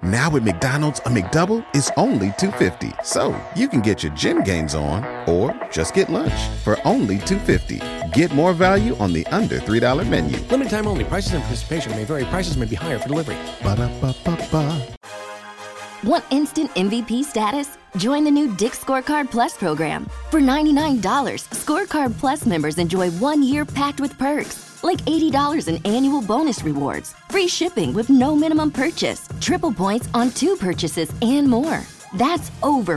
Now at McDonald's, a McDouble is only $2.50. So you can get your gym gains on or just get lunch for only $2.50. Get more value on the under $3 menu. Limited time only. Prices and participation may vary. Prices may be higher for delivery. Ba-da-ba-ba-ba. Want instant MVP status? Join the new Dick's Scorecard Plus program. For $99, Scorecard Plus members enjoy 1 year packed with perks, like $80 in annual bonus rewards, free shipping with no minimum purchase, triple points on 2 purchases, and more. That's over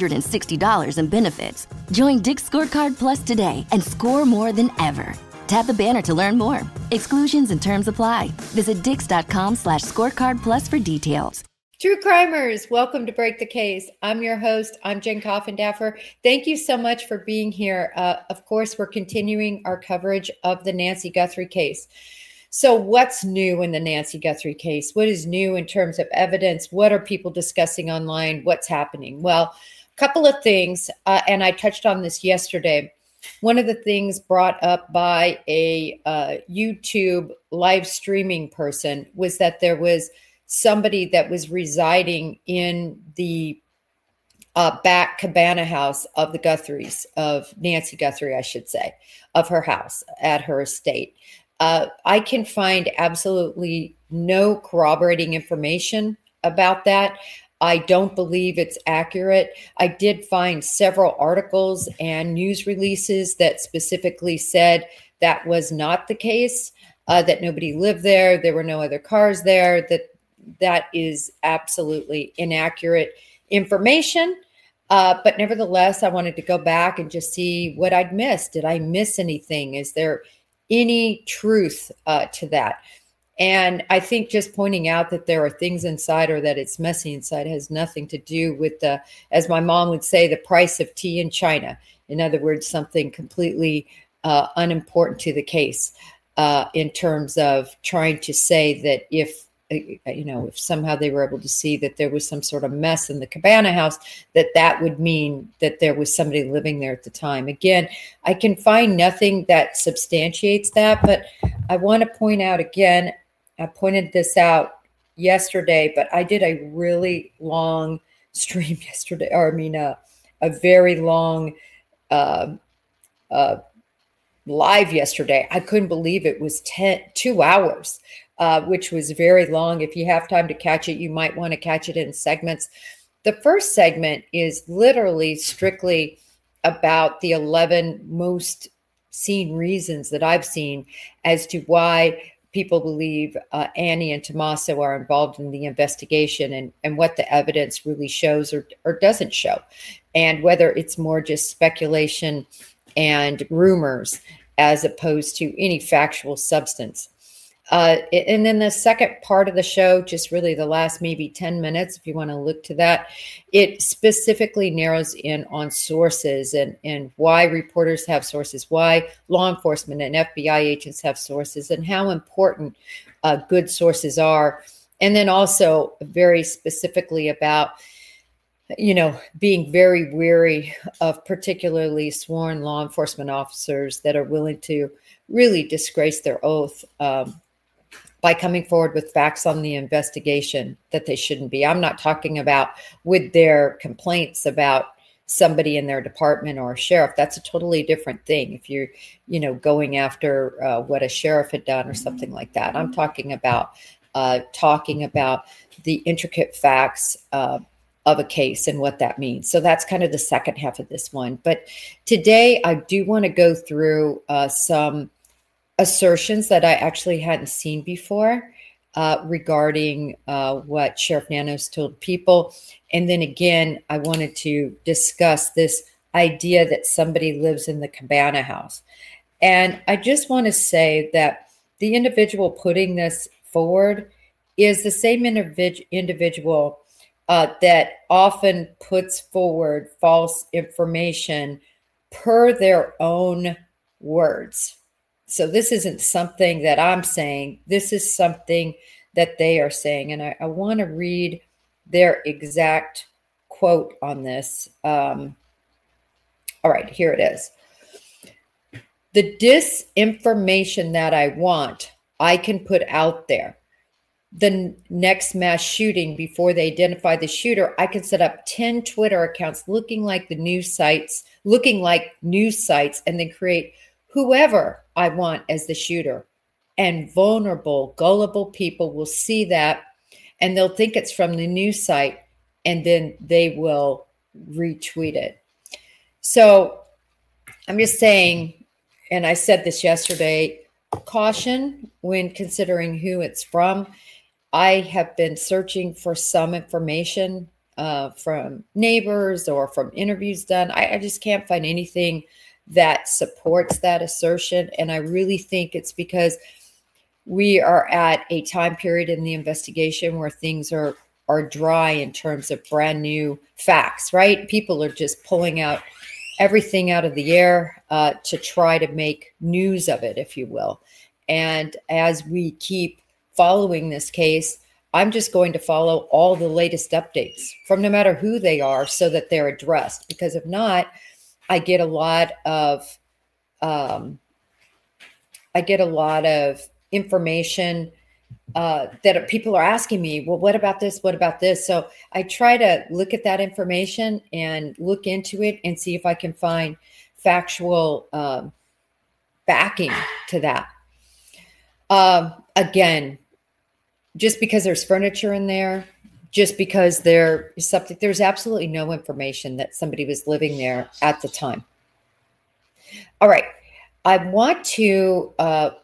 $160 in benefits. Join Dick's Scorecard Plus today and score more than ever. Tap the banner to learn more. Exclusions and terms apply. Visit dix.com/scorecard plus for details. True crimers, welcome to Break the Case. I'm your host. I'm Jen Coffindaffer. Thank you so much for being here. Of course, we're continuing our coverage of the Nancy Guthrie case. So what's new in the Nancy Guthrie case? What is new in terms of evidence? What are people discussing online? What's happening? Well, a couple of things, and I touched on this yesterday. One of the things brought up by a YouTube live streaming person was that there was somebody that was residing in the back cabana house of the Guthries, of Nancy Guthrie, I should say, of her house at her estate. I can find absolutely no corroborating information about that. I don't believe it's accurate. I did find several articles and news releases that specifically said that was not the case, that nobody lived there, there were no other cars there, that is absolutely inaccurate information. But nevertheless, I wanted to go back and just see what I'd missed. Did I miss anything? Is there any truth to that? And I think just pointing out that there are things inside, or that it's messy inside, has nothing to do with the, as my mom would say, the price of tea in China. In other words, something completely unimportant to the case in terms of trying to say that if somehow they were able to see that there was some sort of mess in the cabana house, that would mean that there was somebody living there at the time. Again, I can find nothing that substantiates that, but I want to point out again, I pointed this out yesterday, but I did a really long stream yesterday, a very long live yesterday. I couldn't believe it was 2 hours. Which was very long. If you have time to catch it, you might want to catch it in segments. The first segment is literally strictly about the 11 most seen reasons that I've seen as to why people believe Annie and Tommaso are involved in the investigation, and what the evidence really shows or doesn't show, and whether it's more just speculation and rumors as opposed to any factual substance. And then the second part of the show, just really the last maybe 10 minutes, if you want to look to that, it specifically narrows in on sources and why reporters have sources, why law enforcement and FBI agents have sources, and how important good sources are. And then also very specifically about, being very weary of particularly sworn law enforcement officers that are willing to really disgrace their oath by coming forward with facts on the investigation that they shouldn't be. I'm not talking about with their complaints about somebody in their department or a sheriff. That's a totally different thing. If you're, going after what a sheriff had done or something like that. I'm talking about the intricate facts of a case and what that means. So that's kind of the second half of this one. But today I do want to go through some assertions that I actually hadn't seen before regarding what Sheriff Nanos told people. And then again, I wanted to discuss this idea that somebody lives in the cabana house. And I just want to say that the individual putting this forward is the same individual that often puts forward false information per their own words. So this isn't something that I'm saying. This is something that they are saying. And I want to read their exact quote on this. All right, here it is. The disinformation that I want, I can put out there. the next mass shooting before they identify the shooter, I can set up 10 Twitter accounts looking like news sites, and then create whoever I want as the shooter. And vulnerable, gullible people will see that and they'll think it's from the news site, and then they will retweet it. So I'm just saying, and I said this yesterday, caution when considering who it's from. I have been searching for some information from neighbors or from interviews done. I just can't find anything that supports that assertion. And I really think it's because we are at a time period in the investigation where things are dry in terms of brand new facts, right? People are just pulling out everything out of the air to try to make news of it, if you will. And as we keep following this case, I'm just going to follow all the latest updates from no matter who they are so that they're addressed. Because if not, I get a lot of information that people are asking me, well, what about this? What about this? So I try to look at that information and look into it and see if I can find factual backing to that. Again, just because there's furniture in there, just because there's absolutely no information that somebody was living there at the time. All right. I want to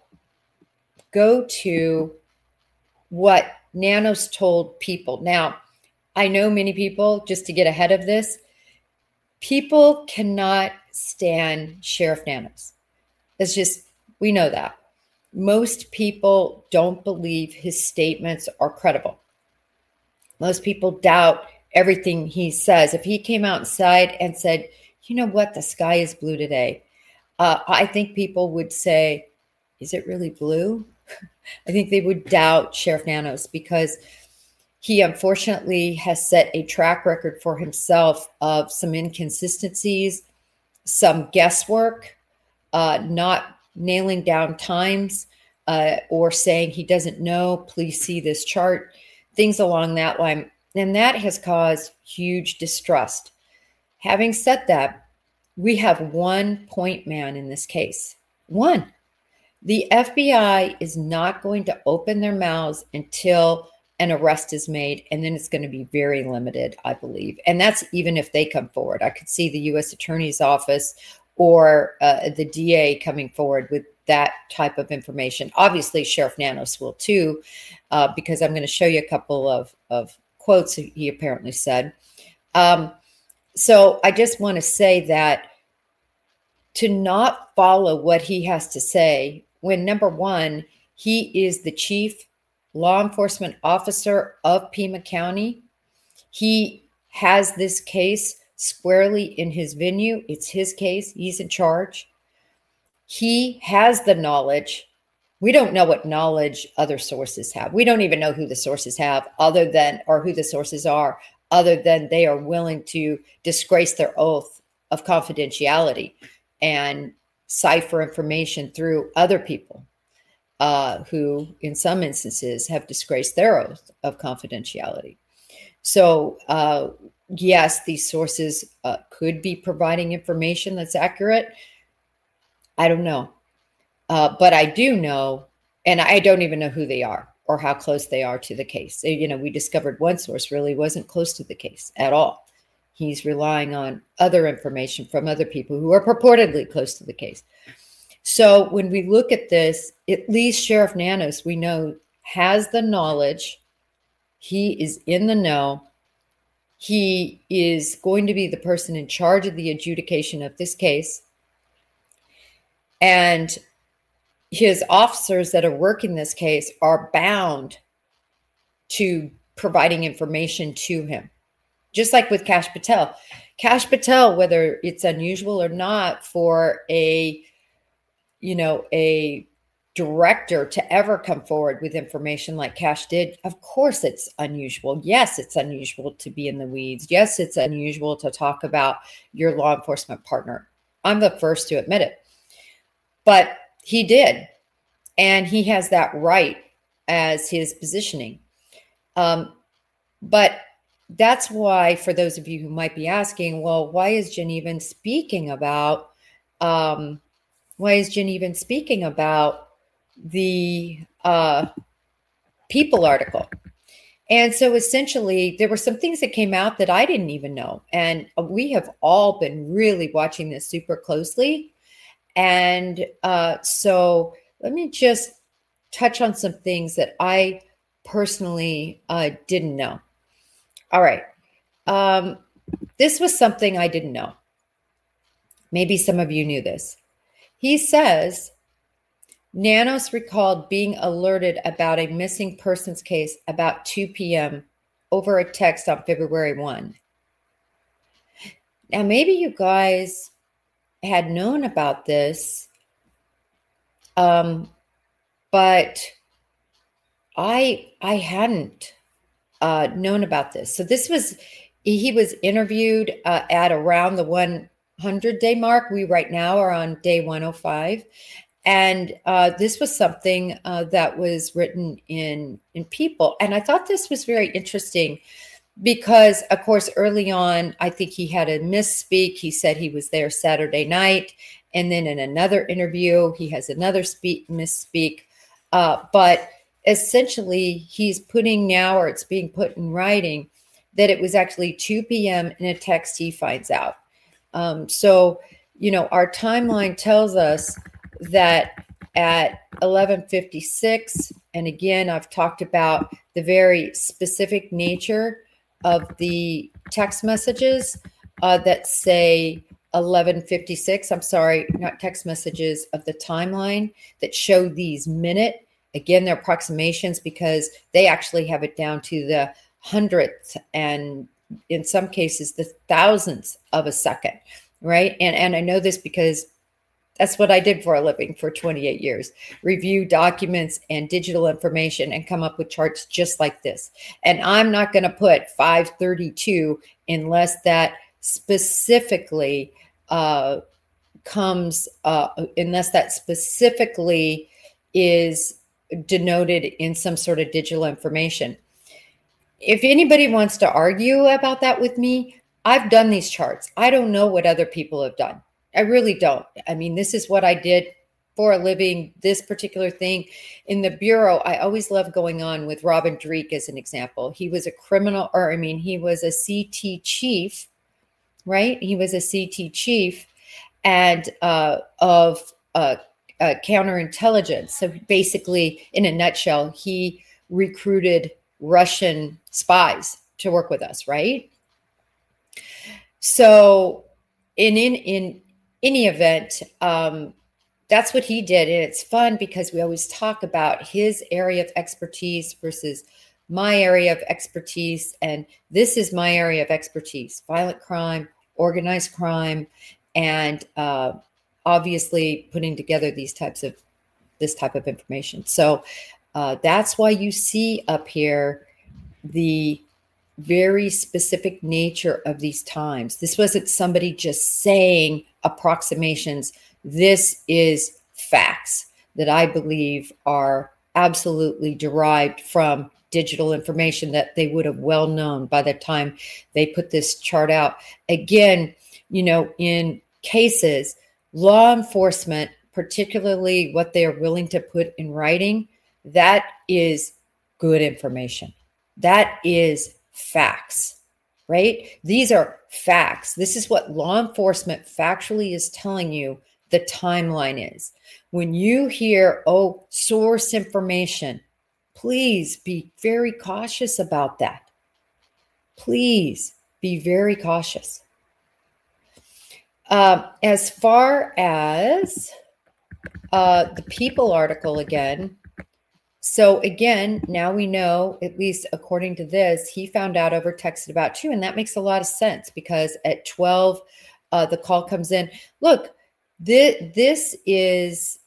go to what Nanos told people. Now, I know many people, just to get ahead of this, people cannot stand Sheriff Nanos. It's just, we know that. Most people don't believe his statements are credible. Most people doubt everything he says. If he came outside and said, you know what, the sky is blue today, I think people would say, is it really blue? I think they would doubt Sheriff Nanos because he unfortunately has set a track record for himself of some inconsistencies, some guesswork, not nailing down times, or saying he doesn't know, please see this chart, things along that line. And that has caused huge distrust. Having said that, we have one point man in this case. One. The FBI is not going to open their mouths until an arrest is made, and then it's going to be very limited, I believe. And that's even if they come forward. I could see the U.S. Attorney's Office or the DA coming forward with that type of information. Obviously, Sheriff Nanos will too, because I'm going to show you a couple of quotes he apparently said. So I just want to say that to not follow what he has to say when, number one, he is the chief law enforcement officer of Pima County. He has this case squarely in his venue. It's his case. He's in charge. He has the knowledge. We don't know what knowledge other sources have. We don't even know who the sources have or who the sources are, other than they are willing to disgrace their oath of confidentiality and cipher information through other people who, in some instances, have disgraced their oath of confidentiality. So, yes, these sources could be providing information that's accurate. I don't know. But I do know, and I don't even know who they are or how close they are to the case. We discovered one source really wasn't close to the case at all. He's relying on other information from other people who are purportedly close to the case. So when we look at this, at least Sheriff Nanos, we know, has the knowledge. He is in the know. He is going to be the person in charge of the adjudication of this case. And his officers that are working this case are bound to providing information to him. Just like with Kash Patel. Kash Patel, whether it's unusual or not for a director to ever come forward with information like Kash did, of course it's unusual. Yes, it's unusual to be in the weeds. Yes, it's unusual to talk about your law enforcement partner. I'm the first to admit it. But he did. And he has that right as his positioning. But that's why, for those of you who might be asking, well, why is Jen even speaking about the People article? And so essentially, there were some things that came out that I didn't even know. And we have all been really watching this super closely. And so let me just touch on some things that I personally didn't know. All right. This was something I didn't know. Maybe some of you knew this. He says, Nanos recalled being alerted about a missing persons case about 2 p.m. over a text on February 1. Now, maybe you guys had known about this, but I hadn't known about this. So he was interviewed at around the 100-day mark. We right now are on day 105. And this was something that was written in People. And I thought this was very interesting because, of course, early on, I think he had a misspeak. He said he was there Saturday night. And then in another interview, he has another misspeak. But essentially, he's putting now, or it's being put in writing, that it was actually 2 p.m. in a text he finds out. So, our timeline tells us that at 11:56, and again, I've talked about the very specific nature of the text messages that say 11:56. I'm sorry, not text messages, of the timeline that show these minute. Again, they're approximations because they actually have it down to the hundredth and in some cases the thousandths of a second, right? And I know this because that's what I did for a living for 28 years, review documents and digital information and come up with charts just like this. And I'm not going to put 532 unless that specifically is denoted in some sort of digital information. If anybody wants to argue about that with me, I've done these charts. I don't know what other people have done. I really don't. I mean, this is what I did for a living, this particular thing. In the Bureau, I always loved going on with Robin Dreek as an example. He was he was a CT chief, right? He was a CT chief and of counterintelligence. So basically, in a nutshell, he recruited Russian spies to work with us, right? So in any event, that's what he did. And it's fun because we always talk about his area of expertise versus my area of expertise. And this is my area of expertise: violent crime, organized crime, and obviously putting together this type of information. So that's why you see up here the very specific nature of these times. This wasn't somebody just saying approximations. This is facts that I believe are absolutely derived from digital information that they would have well known by the time they put this chart out. Again, in cases, law enforcement, particularly what they are willing to put in writing, that is good information. That is facts, right? These are facts. This is what law enforcement factually is telling you the timeline is. When you hear, source information, please be very cautious about that. Please be very cautious. As far as the People article again, so again, now we know, at least according to this, he found out over text about 2, and that makes a lot of sense because at 12, the call comes in. Look, this is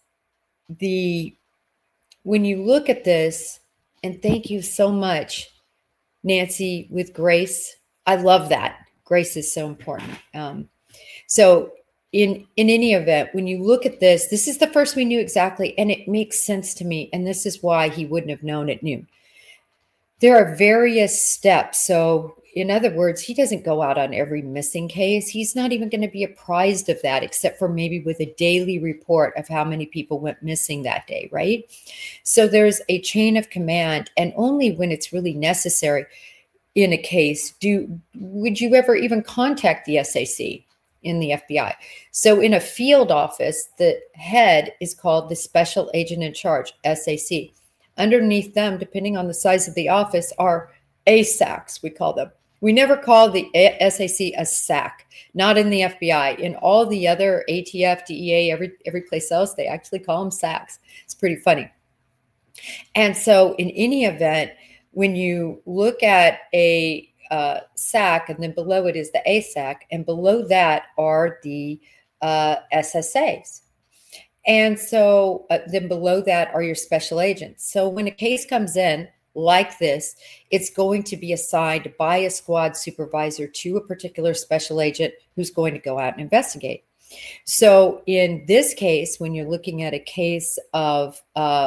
when you look at this, and thank you so much, Nancy, with Grace. I love that. Grace is so important. So in any event, when you look at this, this is the first we knew exactly, and it makes sense to me. And this is why he wouldn't have known at noon. There are various steps. So in other words, he doesn't go out on every missing case. He's not even going to be apprised of that, except for maybe with a daily report of how many people went missing that day, right? So there's a chain of command, and only when it's really necessary in a case would you ever even contact the SAC in the FBI. So in a field office, the head is called the Special Agent in Charge, SAC. Underneath them, depending on the size of the office, are ASACs, we call them. We never call the SAC a SAC, not in the FBI. In all the other ATF, DEA, every place else, they actually call them SACs. It's pretty funny. And so in any event, when you look at a SAC, and then below it is the ASAC, and below that are the SSAs. And so then below that are your special agents. So when a case comes in like this, it's going to be assigned by a squad supervisor to a particular special agent who's going to go out and investigate. So in this case, when you're looking at a case of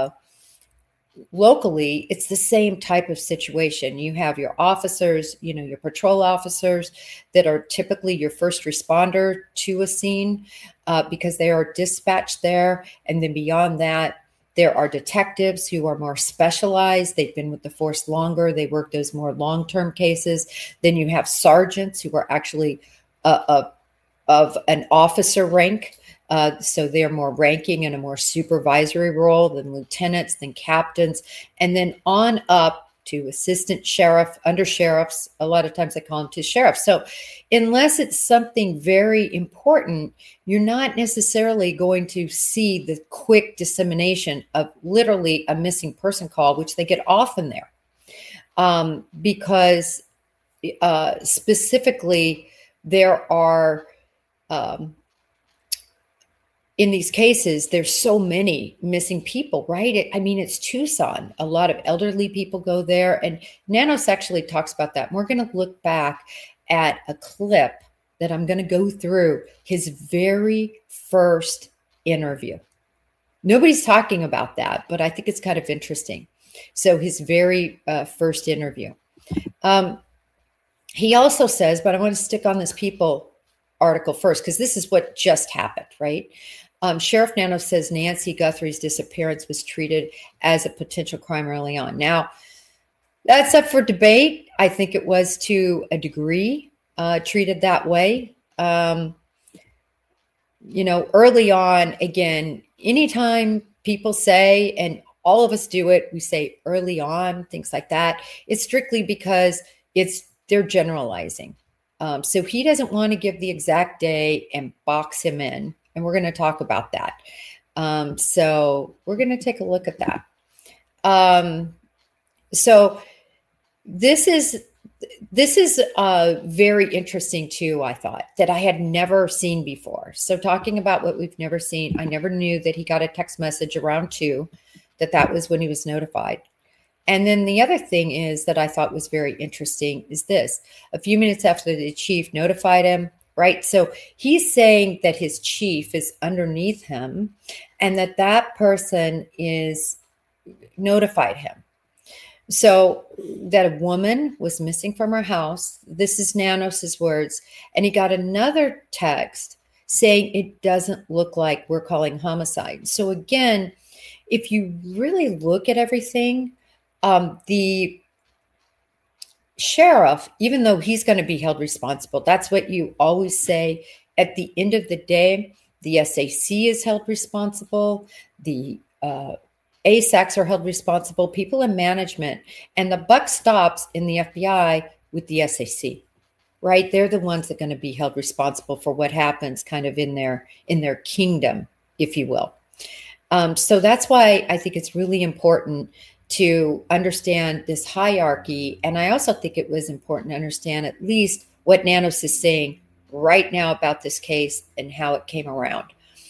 locally, it's the same type of situation. You have your officers, your patrol officers that are typically your first responder to a scene because they are dispatched there. And then beyond that, there are detectives who are more specialized. They've been with the force longer. They work those more long-term cases. Then you have sergeants who are actually of an officer rank. So they're more ranking in a more supervisory role than lieutenants, than captains, and then on up to assistant sheriff, under sheriffs. A lot of times I call them to sheriffs. So unless it's something very important, you're not necessarily going to see the quick dissemination of literally a missing person call, which they get often there. Because specifically there are, in these cases, there's so many missing people, right? It's Tucson. A lot of elderly people go there. And Nanos actually talks about that. And we're going to look back at a clip that I'm going to go through his very first interview. Nobody's talking about that, but I think it's kind of interesting. So his very first interview. He also says, but I want to stick on this People article first, because this is what just happened, right? Sheriff Nanos says Nancy Guthrie's disappearance was treated as a potential crime early on. Now, that's up for debate. I think it was to a degree treated that way. Early on, again, anytime people say, and all of us do it, we say early on, things like that, it's strictly because they're generalizing. So he doesn't want to give the exact day and box him in. And we're going to talk about that. So we're going to take a look at that. So this is very interesting too, I thought, that I had never seen before. So talking about what we've never seen, I never knew that he got a text message around 2, that was when he was notified. And then the other thing is that I thought was very interesting is this. A few minutes after the chief notified him, right? So he's saying that his chief is underneath him and that person is notified him. So that a woman was missing from her house. This is Nanos's words. And he got another text saying it doesn't look like we're calling homicide. So again, if you really look at everything, the sheriff, even though he's going to be held responsible, that's what you always say. At the end of the day, the SAC is held responsible. The ASACs are held responsible, people in management, and the buck stops in the FBI with the SAC, right? They're the ones that are going to be held responsible for what happens kind of in their kingdom, if you will. So that's why I think it's really important to understand this hierarchy. And I also think it was important to understand at least what Nanos is saying right now about this case and how it came around.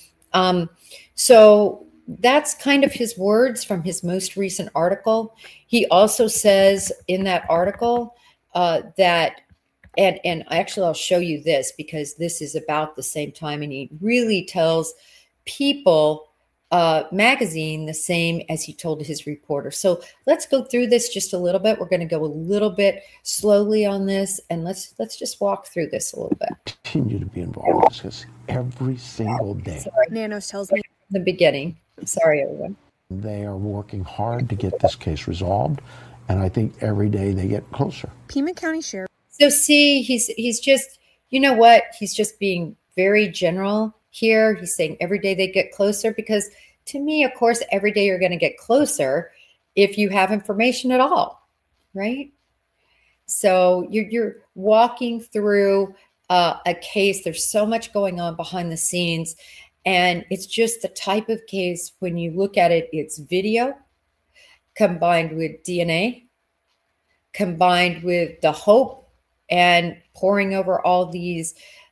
So that's kind of his words from his most recent article. He also says in that article that, and actually I'll show you this because this is about the same time, and he really tells people magazine the same as he told his reporter. So let's go through this just a little bit. We're going to go a little bit slowly on this, and let's just walk through this a little bit. Continue to be involved in this every single day. Sorry. Nanos tells me The beginning. Sorry, everyone. They are working hard to get this case resolved, and I think every day they get closer. Pima County Sheriff. So see, he's just, you know what? He's just being very general here. He's saying every day they get closer, because to me, of course, every day you're going to get closer if you have information at all, right? So you're walking through a case. There's so much going on behind the scenes, and it's just the type of case, when you look at it, it's video combined with DNA, combined with the hope and pouring over all these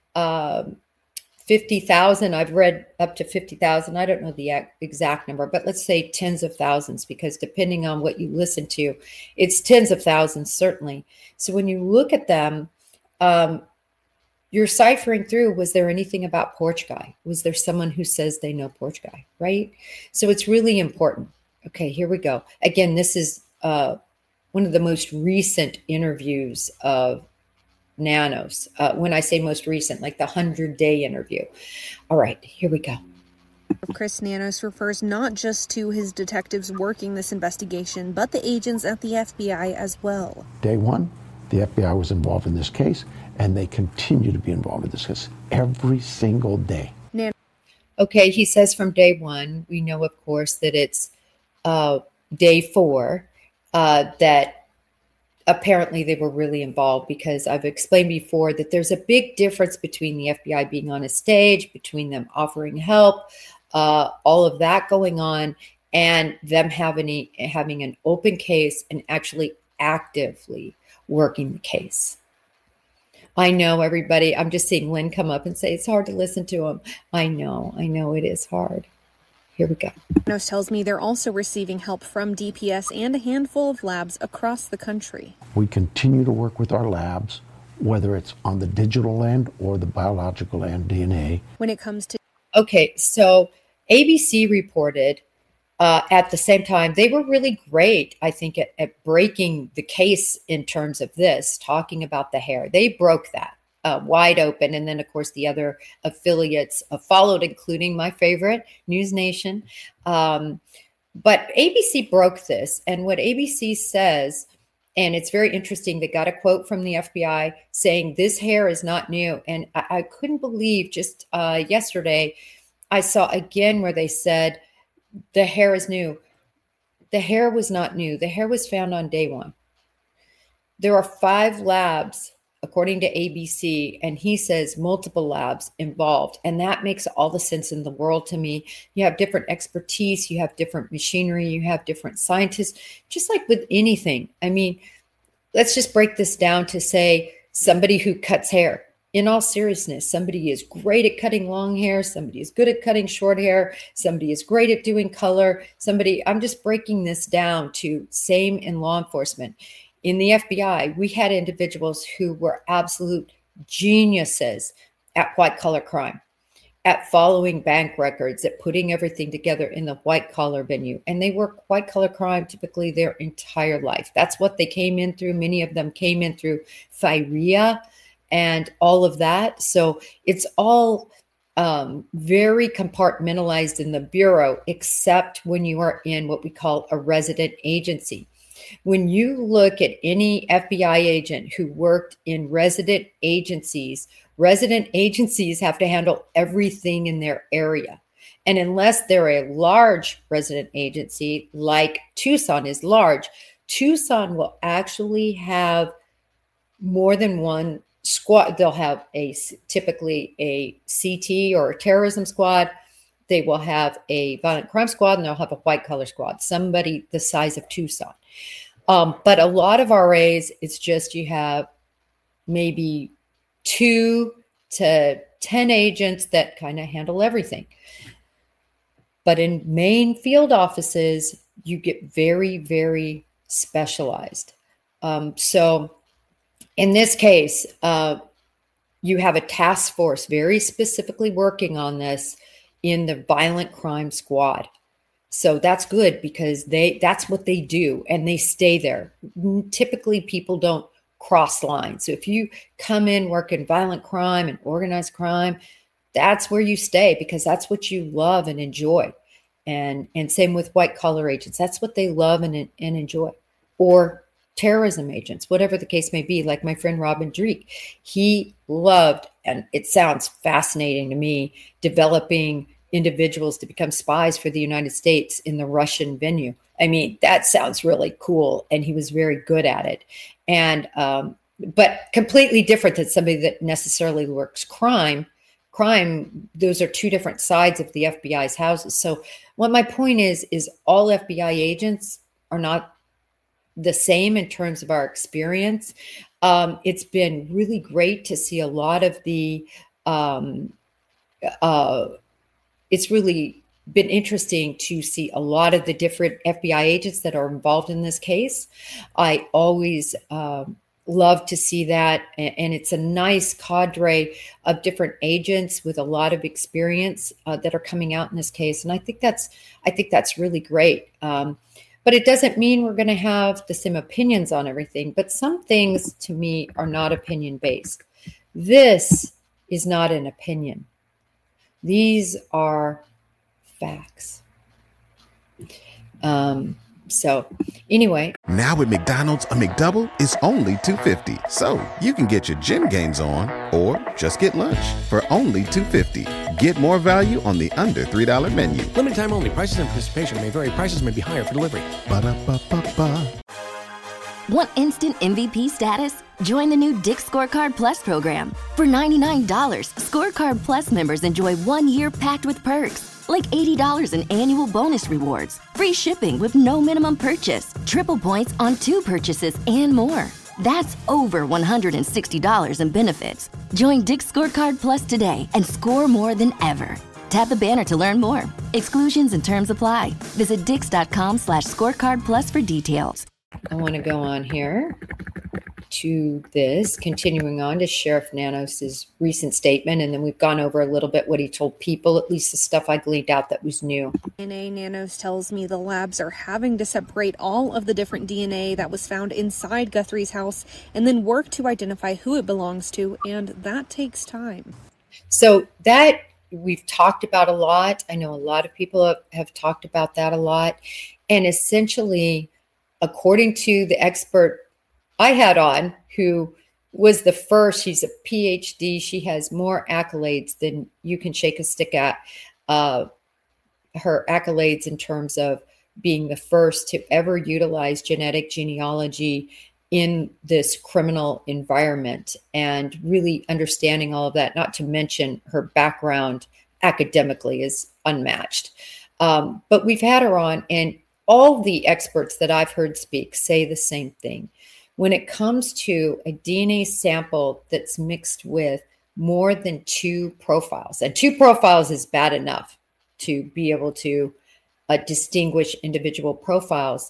50,000. I've read up to 50,000. I don't know the exact number, but let's say tens of thousands, because depending on what you listen to, it's tens of thousands, certainly. So when you look at them, you're ciphering through, was there anything about Porch Guy? Was there someone who says they know Porch Guy, right? So it's really important. Okay, here we go. Again, this is one of the most recent interviews of Nanos. When I say most recent, like the 100-day interview. All right, here we go. Chris Nanos refers not just to his detectives working this investigation, but the agents at the FBI as well. Day one, the FBI was involved in this case, and they continue to be involved in this case every single day. Okay, he says from day one. We know, of course, that it's day 4 that apparently they were really involved, because I've explained before that there's a big difference between the FBI being on a stage, between them offering help, all of that going on, and them having an open case and actually actively working the case. I know, everybody. I'm just seeing Lynn come up and say it's hard to listen to him. I know it is hard. Here we go. Nanos tells me they're also receiving help from DPS and a handful of labs across the country. We continue to work with our labs, whether it's on the digital end or the biological end, DNA. When it comes to... Okay, so ABC reported at the same time, they were really great, I think, at breaking the case in terms of this, talking about the hair. They broke that wide open. And then, of course, the other affiliates followed, including my favorite, News Nation. But ABC broke this. And what ABC says, and it's very interesting, they got a quote from the FBI saying this hair is not new. And I couldn't believe, just yesterday, I saw again where they said the hair is new. The hair was not new. The hair was found on day 1. There are 5 labs, according to ABC, and he says multiple labs involved. And that makes all the sense in the world to me. You have different expertise, you have different machinery, you have different scientists, just like with anything. I mean, let's just break this down to say somebody who cuts hair. In all seriousness, somebody is great at cutting long hair. Somebody is good at cutting short hair. Somebody is great at doing color. I'm just breaking this down to same in law enforcement. In the FBI, we had individuals who were absolute geniuses at white collar crime, at following bank records, at putting everything together in the white collar venue. And they work white collar crime typically their entire life. That's what they came in through. Many of them came in through FIREA and all of that. So it's all very compartmentalized in the Bureau, except when you are in what we call a resident agency. When you look at any FBI agent who worked in resident agencies have to handle everything in their area. And unless they're a large resident agency, like Tucson is large, Tucson will actually have more than one squad. They'll have typically a CT or a terrorism squad. They will have a violent crime squad, and they'll have a white collar squad, somebody the size of Tucson. But a lot of RAs, it's just you have maybe 2 to 10 agents that kind of handle everything. But in main field offices, you get very, very specialized. So in this case, you have a task force very specifically working on this. in the violent crime squad. So that's good because that's what they do and they stay there. Typically people don't cross lines. So if you come in, work in violent crime and organized crime, that's where you stay because that's what you love and enjoy. And same with white collar agents. That's what they love and enjoy. Or terrorism agents, whatever the case may be, like my friend Robin Dreek. He loved, and it sounds fascinating to me, developing individuals to become spies for the United States in the Russian venue. I mean, that sounds really cool. And he was very good at it. And, but completely different than somebody that necessarily works crime, those are two different sides of the FBI's houses. So what my point is all FBI agents are not the same in terms of our experience. It's been really great to see a lot of the, it's really been interesting to see a lot of the different FBI agents that are involved in this case. I always love to see that. And it's a nice cadre of different agents with a lot of experience that are coming out in this case. And I think that's really great. But it doesn't mean we're going to have the same opinions on everything. But some things to me are not opinion based. This is not an opinion. These are facts. So anyway. Now at McDonald's, a McDouble is only $2.50. So you can get your gym gains on or just get lunch for only $2.50. Get more value on the under $3 menu. Limited time only. Prices and participation may vary. Prices may be higher for delivery. Ba-da-ba-ba-ba. Want instant MVP status? Join the new Dick's Scorecard Plus program. For $99, Scorecard Plus members enjoy 1 year packed with perks, like $80 in annual bonus rewards, free shipping with no minimum purchase, triple points on 2 purchases, and more. That's over $160 in benefits. Join Dick's Scorecard Plus today and score more than ever. Tap the banner to learn more. Exclusions and terms apply. Visit dix.com/scorecard plus for details. I want to go on here to this, continuing on to Sheriff Nanos's recent statement, and then we've gone over a little bit what he told people, at least the stuff I gleaned out that was new. DNA Nanos tells me the labs are having to separate all of the different DNA that was found inside Guthrie's house and then work to identify who it belongs to, and that takes time. So that we've talked about a lot. I know a lot of people have talked about that a lot, and essentially, according to the expert I had on, who was the first, she's a PhD. She has more accolades than you can shake a stick at. Her accolades in terms of being the first to ever utilize genetic genealogy in this criminal environment and really understanding all of that, not to mention her background academically is unmatched. But we've had her on, and all the experts that I've heard speak say the same thing. When it comes to a DNA sample that's mixed with more than 2 profiles, and 2 profiles is bad enough to be able to distinguish individual profiles,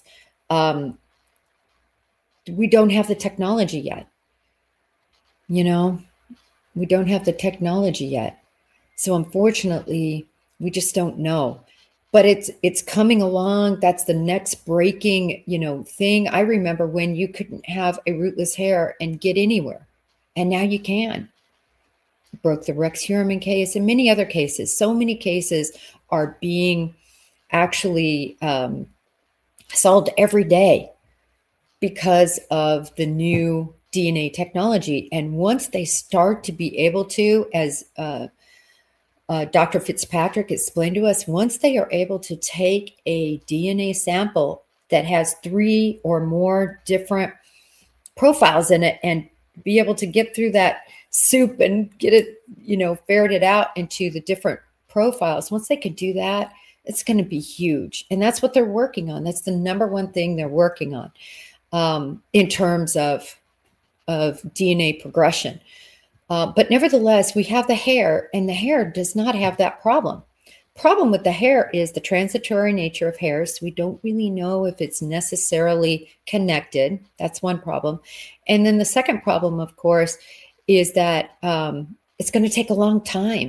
we don't have the technology yet. We don't have the technology yet. So unfortunately, we just don't know. But it's coming along. That's the next breaking, thing. I remember when you couldn't have a rootless hair and get anywhere, and now you can. Broke the Rex Heuermann case and many other cases. So many cases are being actually solved every day because of the new DNA technology. And once they start to be able to, as Dr. Fitzpatrick explained to us, once they are able to take a DNA sample that has 3 or more different profiles in it and be able to get through that soup and get it, ferreted out into the different profiles, once they can do that, it's going to be huge. And that's what they're working on. That's the number one thing they're working on in terms of DNA progression. But nevertheless, we have the hair, and the hair does not have that problem. Problem with the hair is the transitory nature of hairs. We don't really know if it's necessarily connected. That's one problem. And then the second problem, of course, is that it's going to take a long time.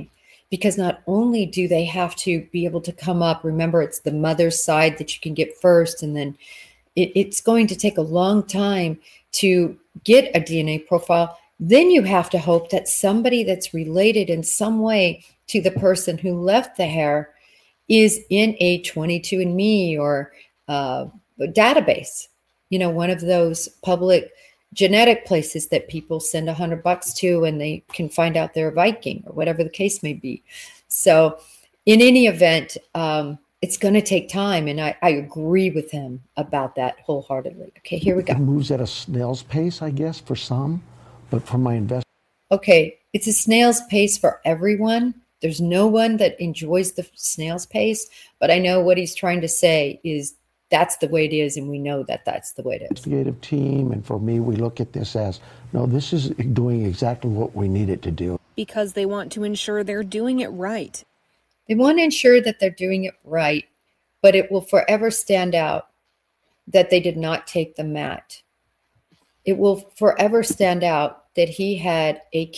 because not only do they have to be able to come up, remember it's the mother's side that you can get first, and then it's going to take a long time to get a DNA profile. Then you have to hope that somebody that's related in some way to the person who left the hair is in a 22andMe or database, one of those public genetic places that people send $100 to and they can find out they're a Viking or whatever the case may be. So in any event, it's going to take time. And I agree with him about that wholeheartedly. Okay, here we go. It moves at a snail's pace, I guess, for some, but for my investment. Okay, it's a snail's pace for everyone. There's no one that enjoys the snail's pace, but I know what he's trying to say is that's the way it is, and we know that that's the way it is. Investigative team, and for me, we look at this as, no, this is doing exactly what we need it to do. Because they want to ensure they're doing it right. They want to ensure that they're doing it right, but it will forever stand out that they did not take the mat. It will forever stand out that he had a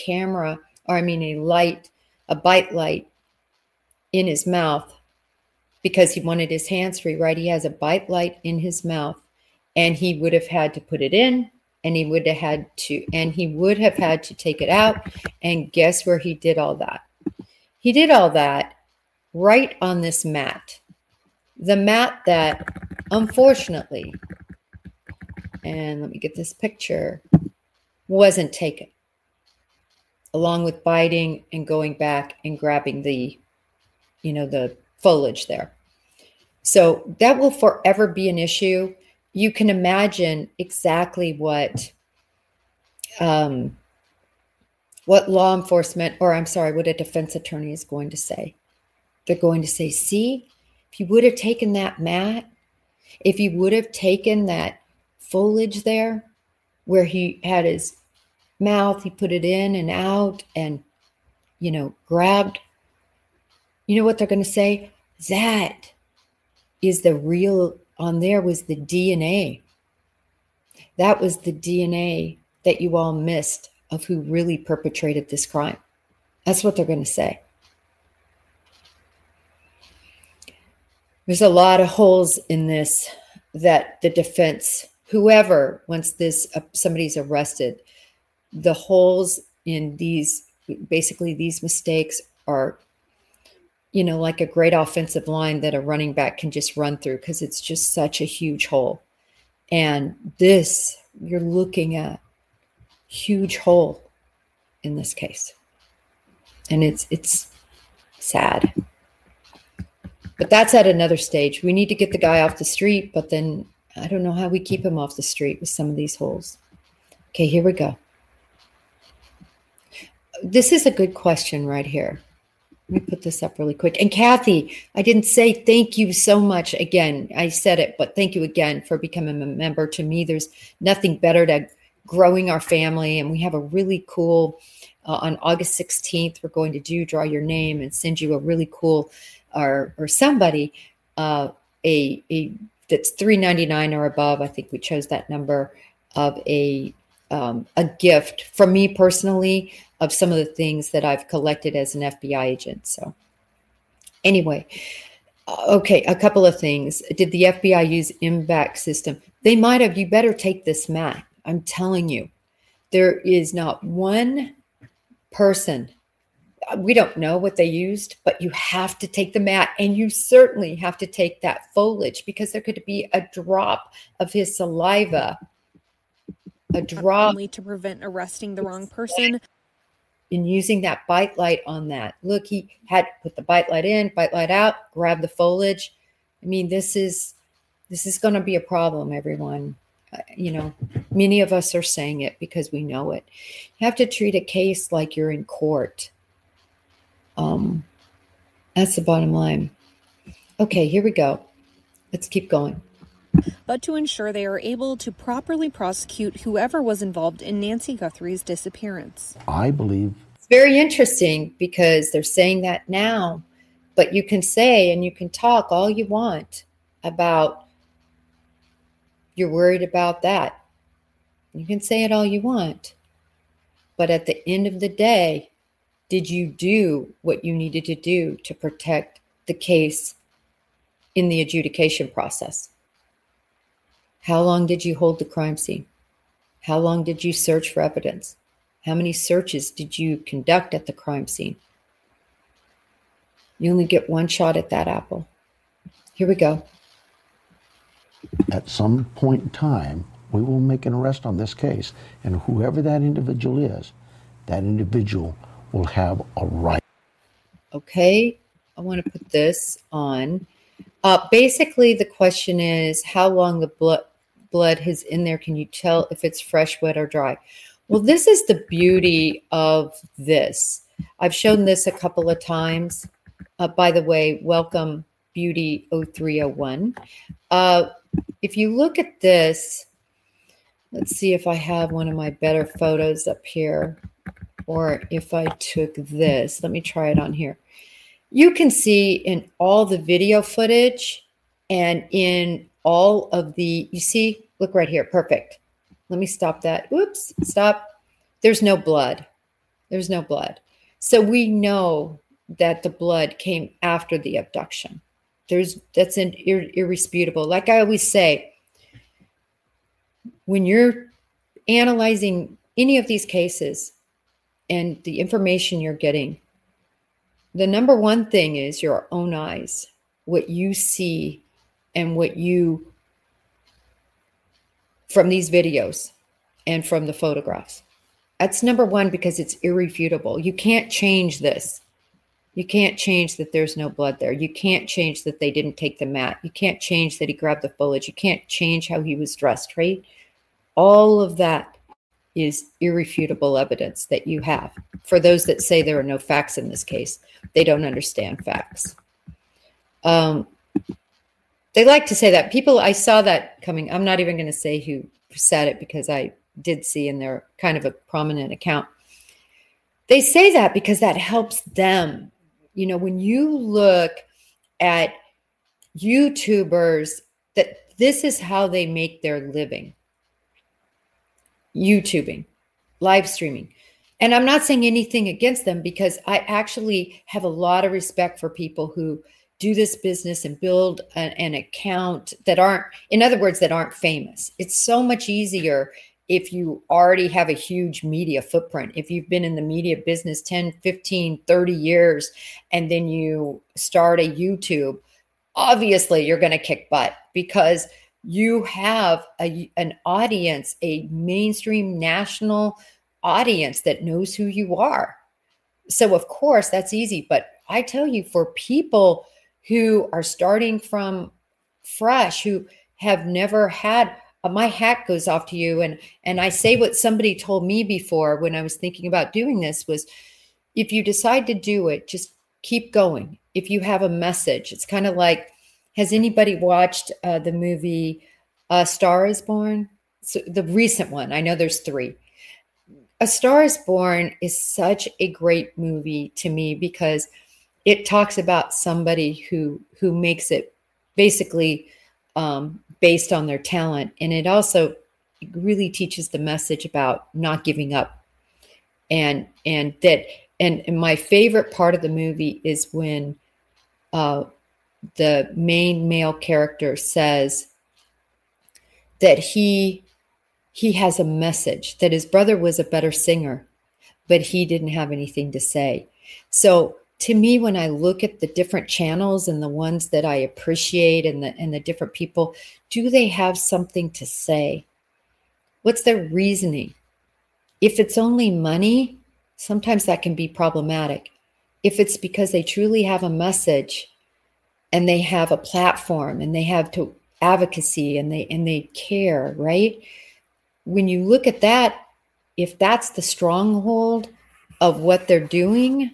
bite light in his mouth because he wanted his hands free, right? He has a bite light in his mouth, and he would have had to put it in, and he would have had to take it out. And guess where he did all that? He did all that right on this mat. The mat that, unfortunately, and let me get this picture, wasn't taken, along with biting and going back and grabbing the foliage there. So that will forever be an issue. You can imagine exactly what law enforcement, what a defense attorney is going to say. They're going to say, see, if you would have taken that mat, if you would have taken that foliage there where he had his mouth, he put it in and out and, grabbed, you know what they're going to say? That is the real, on there was the DNA. That was the DNA that you all missed of who really perpetrated this crime. That's what they're going to say. There's a lot of holes in this that the defense, whoever, once somebody's arrested, the holes in these mistakes are, like a great offensive line that a running back can just run through because it's just such a huge hole. And this, you're looking at huge hole in this case. And it's sad. But that's at another stage. We need to get the guy off the street, but then I don't know how we keep him off the street with some of these holes. Okay, here we go. This is a good question right here. Let me put this up really quick. And Kathy, I didn't say thank you so much again. I said it, but thank you again for becoming a member. To me, there's nothing better than growing our family. And we have a really cool, on August 16th, we're going to draw your name and send you a really cool, or somebody, that's $3.99 or above. I think we chose that number of a gift from me personally of some of the things that I've collected as an FBI agent. So anyway, okay, a couple of things. Did the FBI use MVAC system? They might have. You better take this mat. I'm telling you, there is not one person. We don't know what they used, but you have to take the mat, and you certainly have to take that foliage because there could be a drop of his saliva, a drop. Only to prevent arresting the wrong person. In using that bite light on that. Look, he had to put the bite light in, bite light out, grab the foliage. I mean, this is going to be a problem, everyone. Many of us are saying it because we know it. You have to treat a case like you're in court. That's the bottom line. Okay, here we go. Let's keep going. But to ensure they are able to properly prosecute whoever was involved in Nancy Guthrie's disappearance. I believe it's very interesting because they're saying that now, but you can say and you can talk all you want about you're worried about that. You can say it all you want. But at the end of the day, did you do what you needed to do to protect the case in the adjudication process? How long did you hold the crime scene? How long did you search for evidence? How many searches did you conduct at the crime scene? You only get one shot at that apple. Here we go. At some point in time, we will make an arrest on this case, and whoever that individual is, that individual will have a right. Okay, I want to put this on. Basically, the question is how long the blood is in there. Can you tell if it's fresh, wet, or dry? Well, this is the beauty of this. I've shown this a couple of times. By the way, welcome Beauty 0301. If you look at this, let's see if I have one of my better photos up here, or if I took this. Let me try it on here. You can see in all the video footage and in all of the, you see, look right here, perfect. Let me stop that. Oops, stop. There's no blood. There's no blood. So we know that the blood came after the abduction. That's an irrefutable. Like I always say, when you're analyzing any of these cases and the information you're getting, the number one thing is your own eyes, what you see and what you, from these videos and from the photographs. That's number one, because it's irrefutable. You can't change this. You can't change that there's no blood there. You can't change that they didn't take the mat. You can't change that he grabbed the foliage. You can't change how he was dressed, right? All of that is irrefutable evidence that you have. For those that say there are no facts in this case, they don't understand facts. They like to say that. People, I saw that coming. I'm not even going to say who said it because I did see in their kind of a prominent account. They say that because that helps them. You know, when you look at YouTubers, that this is how they make their living. YouTubing, live streaming. And I'm not saying anything against them, because I actually have a lot of respect for people who do this business and build an account that aren't, in other words, that aren't famous. It's so much easier if you already have a huge media footprint. If you've been in the media business 10, 15, 30 years, and then you start a YouTube, obviously you're going to kick butt because you have an audience, a mainstream national audience that knows who you are. So of course that's easy. But I tell you, for people who are starting from fresh, who have never had, my hat goes off to you. And I say what somebody told me before when I was thinking about doing this was, if you decide to do it, just keep going. If you have a message, it's kind of like, has anybody watched the movie Star is Born? So the recent one, I know there's 3. A Star is Born is such a great movie to me because it talks about somebody who makes it basically based on their talent. And it also really teaches the message about not giving up. And my favorite part of the movie is when the main male character says that he has a message, that his brother was a better singer, but he didn't have anything to say. So to me, when I look at the different channels and the ones that I appreciate and the different people, do they have something to say? What's their reasoning? If it's only money, sometimes that can be problematic. If it's because they truly have a message and they have a platform and they have to advocacy and they care, right? When you look at that, if that's the stronghold of what they're doing,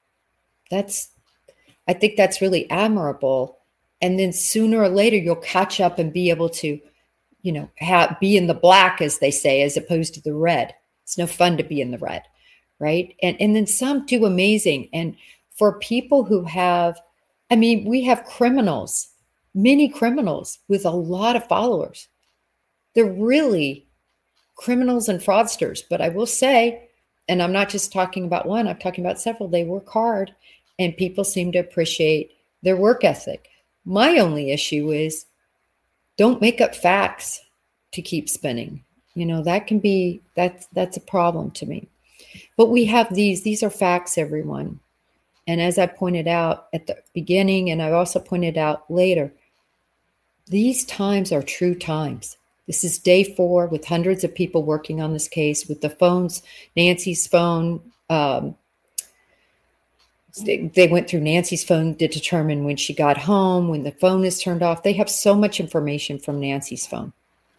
I think that's really admirable. And then sooner or later, you'll catch up and be able to, be in the black, as they say, as opposed to the red. It's no fun to be in the red, right? And then some do amazing. And for people who have, we have criminals, many criminals with a lot of followers. They're really criminals and fraudsters. But I will say, And I'm not just talking about one, I'm talking about several. They work hard and people seem to appreciate their work ethic. My only issue is don't make up facts to keep spinning. That can be, that's a problem to me. But we have these are facts, everyone. And as I pointed out at the beginning, and I've also pointed out later, these times are true times. This is day 4 with hundreds of people working on this case with the phones, Nancy's phone. They went through Nancy's phone to determine when she got home, when the phone is turned off. They have so much information from Nancy's phone.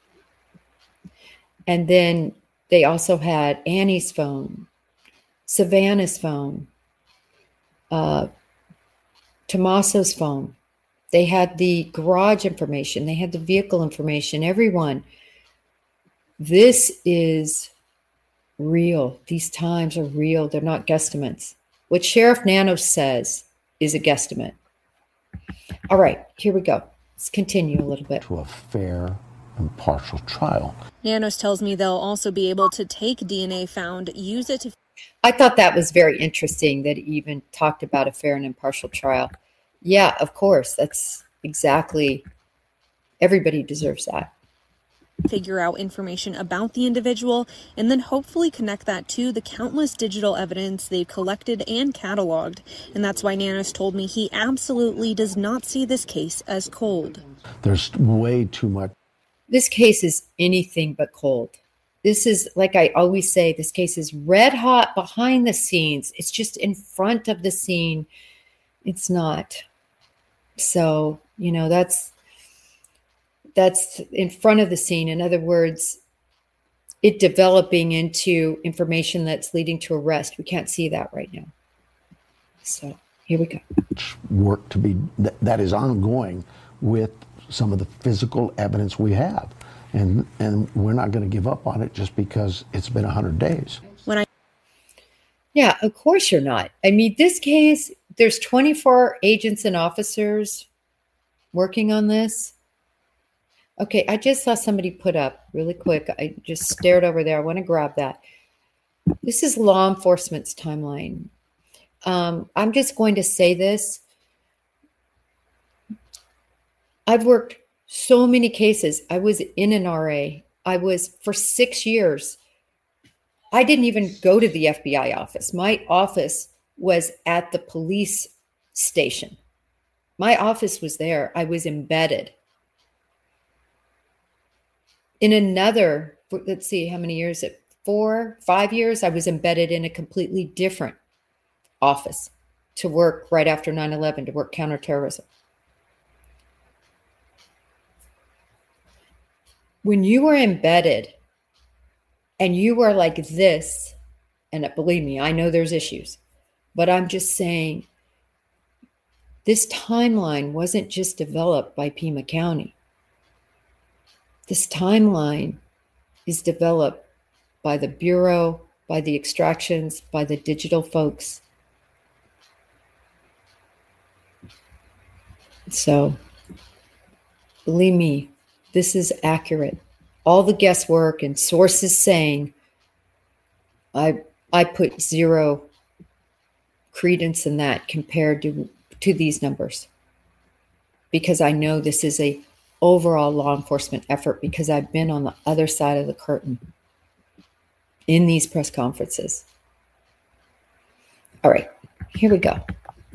And then they also had Annie's phone, Savannah's phone, Tommaso's phone. They had the garage information. They had the vehicle information, everyone. This is real. These times are real. They're not guesstimates. What Sheriff Nanos says is a guesstimate. All right, here we go. Let's continue a little bit. To a fair, impartial trial. Nanos tells me they'll also be able to take DNA found, use it to... I thought that was very interesting that he even talked about a fair and impartial trial. Yeah, of course. That's exactly, everybody deserves that. Figure out information about the individual and then hopefully connect that to the countless digital evidence they've collected and cataloged. And that's why Nanos told me he absolutely does not see this case as cold. There's way too much. This case is anything but cold. This is, like I always say, this case is red hot behind the scenes. It's just in front of the scene. It's not. So, that's in front of the scene. In other words, it developing into information that's leading to arrest. We can't see that right now. So here we go. Work to be that is ongoing with some of the physical evidence we have. And we're not going to give up on it just because it's been 100 days. Yeah, of course you're not. I mean, this case, there's 24 agents and officers working on this. Okay, I just saw somebody put up really quick. I just stared over there. I want to grab that. This is law enforcement's timeline. I'm just going to say this. I've worked so many cases. I was in an RA. I was for 6 years. I didn't even go to the FBI office. My office was at the police station. My office was there. I was embedded. In another, let's see, how many years? 4, 5 years, I was embedded in a completely different office to work right after 9/11, to work counterterrorism. When you are embedded and you are like this, and believe me, I know there's issues, but I'm just saying this timeline wasn't just developed by Pima County. This timeline is developed by the Bureau, by the extractions, by the digital folks. So, believe me, this is accurate. All the guesswork and sources saying, I put zero credence in that compared to these numbers, because I know this is a overall law enforcement effort, because I've been on the other side of the curtain in these press conferences. All right, here we go.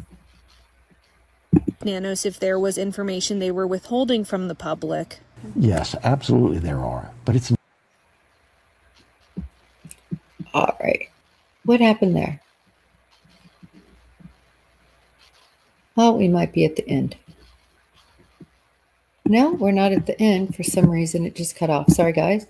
Nanos, if there was information they were withholding from the public. Yes, absolutely there are, but it's... All right. What happened there? Oh, we might be at the end. No, we're not at the end. For some reason, it just cut off. Sorry, guys.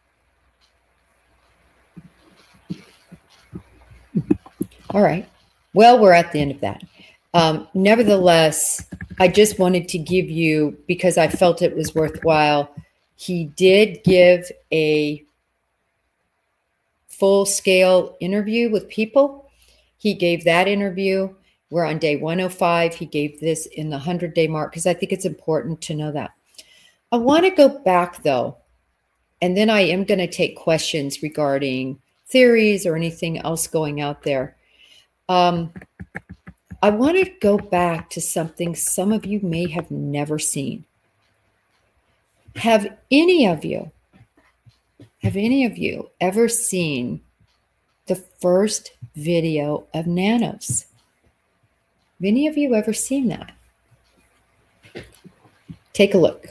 All right. Well, we're at the end of that. Nevertheless, I just wanted to give you, because I felt it was worthwhile, he did give a full-scale interview with people. He gave that interview. We're on day 105. He gave this in the 100-day mark, because I think it's important to know that. I want to go back, though, and then I am going to take questions regarding theories or anything else going out there. I want to go back to something some of you may have never seen. Have any of you ever seen the first video of Nanos? Have any of you ever seen that? Take a look.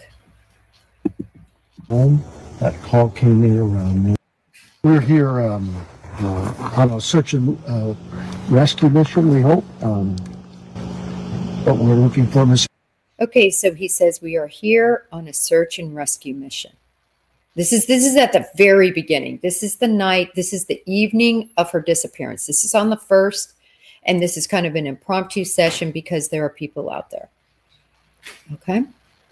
That call came in around noon. We're here on a search and rescue mission, we hope. But we're looking for Miss. Okay, so he says we are here on a search and rescue mission. This is at the very beginning. This is the night. This is the evening of her disappearance. This is on the 1st, and this is kind of an impromptu session because there are people out there. Okay.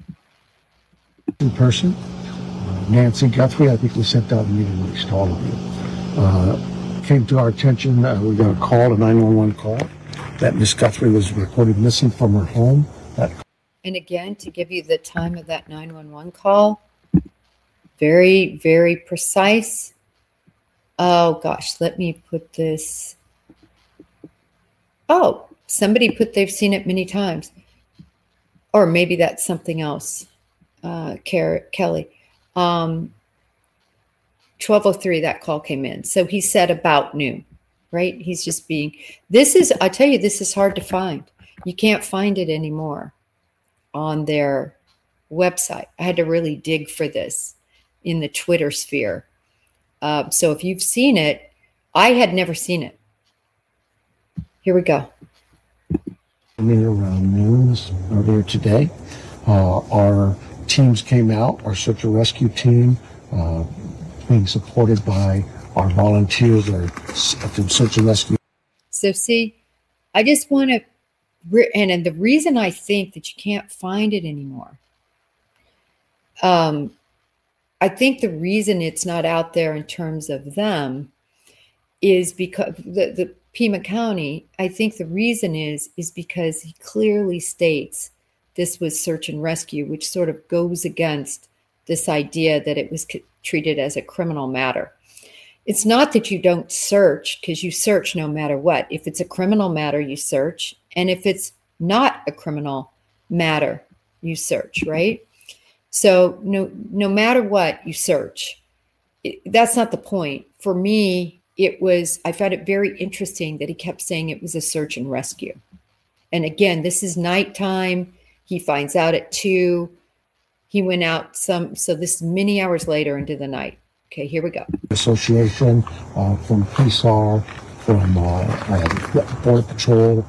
In person, Nancy Guthrie. I think we sent out a meeting release to all of you. Came to our attention. We got a call, a 911 call, that Miss Guthrie was reported missing from her home. And again, to give you the time of that 911 call, very, very precise. Oh gosh, let me put this. Oh, somebody put they've seen it many times. Or maybe that's something else. Kelly. 12:03, that call came in. So he said about noon, right? He's just being, I tell you, this is hard to find. You can't find it anymore on their website. I had to really dig for this in the Twitter sphere. So if you've seen it, I had never seen it. Here we go. Around noon earlier today, our teams came out, our search and rescue team, being supported by our volunteers, our search and rescue. So see, I just want to, and the reason I think that you can't find it anymore, I think the reason it's not out there in terms of them is because the Pima County, I think the reason is because he clearly states this was search and rescue, which sort of goes against this idea that it was treated as a criminal matter. It's not that you don't search, because you search no matter what. If it's a criminal matter, you search. And if it's not a criminal matter, you search, right? So no matter what, you search. That's not the point. For me, I found it very interesting that he kept saying it was a search and rescue. And again, this is nighttime. He finds out at 2. He went out so this is many hours later into the night. Okay, here we go. Association from PSAR, from Border Patrol.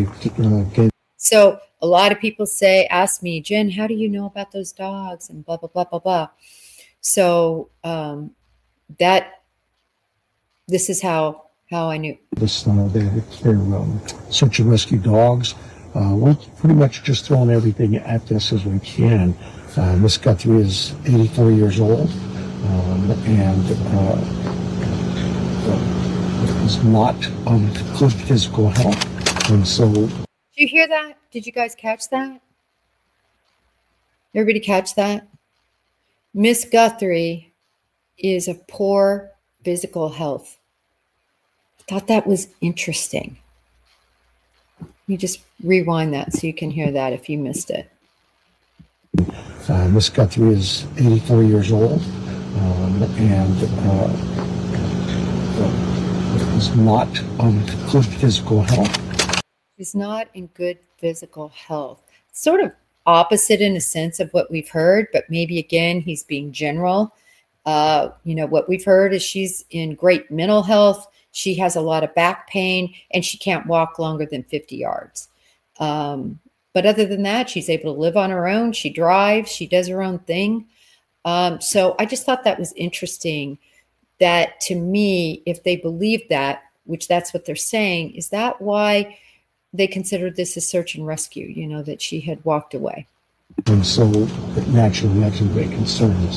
So a lot of people ask me, Jen, how do you know about those dogs and blah, blah, blah, blah, blah. So this is how I knew. They're search and rescue dogs. We're pretty much just throwing everything at this as we can. Miss Guthrie is 84 years old and is not on good physical health. And so... Did you hear that? Did you guys catch that? Everybody catch that? Miss Guthrie is of poor physical health. I thought that was interesting. Let me just rewind that so you can hear that if you missed it. Miss Guthrie is 84 years old and is not on good physical health. She's not in good physical health. Sort of opposite in a sense of what we've heard, but maybe again, he's being general. What we've heard is she's in great mental health. She has a lot of back pain and she can't walk longer than 50 yards. But other than that, she's able to live on her own. She drives, she does her own thing. So I just thought that was interesting that to me, if they believe that, which that's what they're saying, is that why they considered this a search and rescue, that she had walked away? And so naturally, we had some great concerns.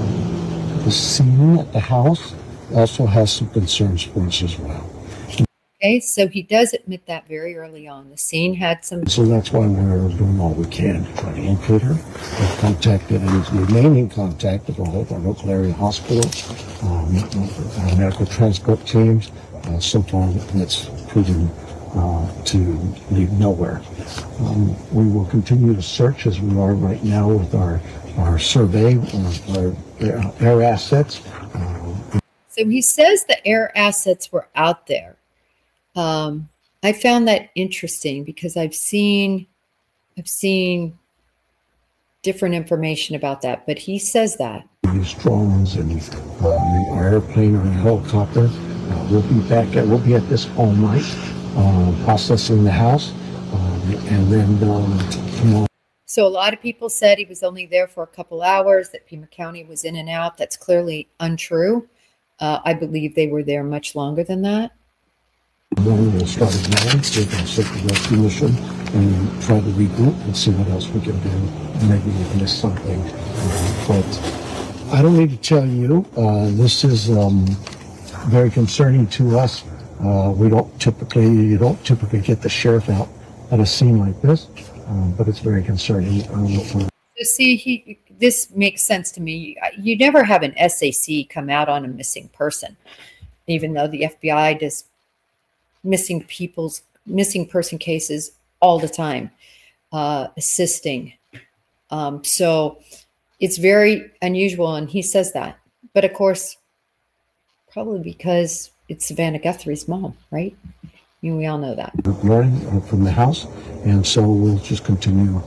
The scene at the house also has some concerns for us as well. Okay, so he does admit that very early on. The scene had some. So that's why we're doing all we can to try to locate her. We've contacted and is remaining contact of all of our local area hospitals, our medical transport teams. So far, that's proven to lead nowhere. We will continue to search as we are right now with our survey of our air assets. So he says the air assets were out there. I found that interesting because I've seen different information about that, but he says that. These drones and our airplane or helicopter, we'll be at this all night, processing the house, and then tomorrow. So a lot of people said he was only there for a couple hours, that Pima County was in and out. That's clearly untrue. I believe they were there much longer than that. We'll start at 9, so we can set the rescue mission and try to regroup and see what else we can do. Maybe we've missed something. But I don't need to tell you, this is very concerning to us. You don't typically get the sheriff out at a scene like this, but it's very concerning. So see, this makes sense to me. You never have an SAC come out on a missing person, even though the FBI does missing person cases all the time, assisting. So it's very unusual, and he says that. But of course, probably because it's Savannah Guthrie's mom, right? We all know that. Learning from the house, and so we'll just continue.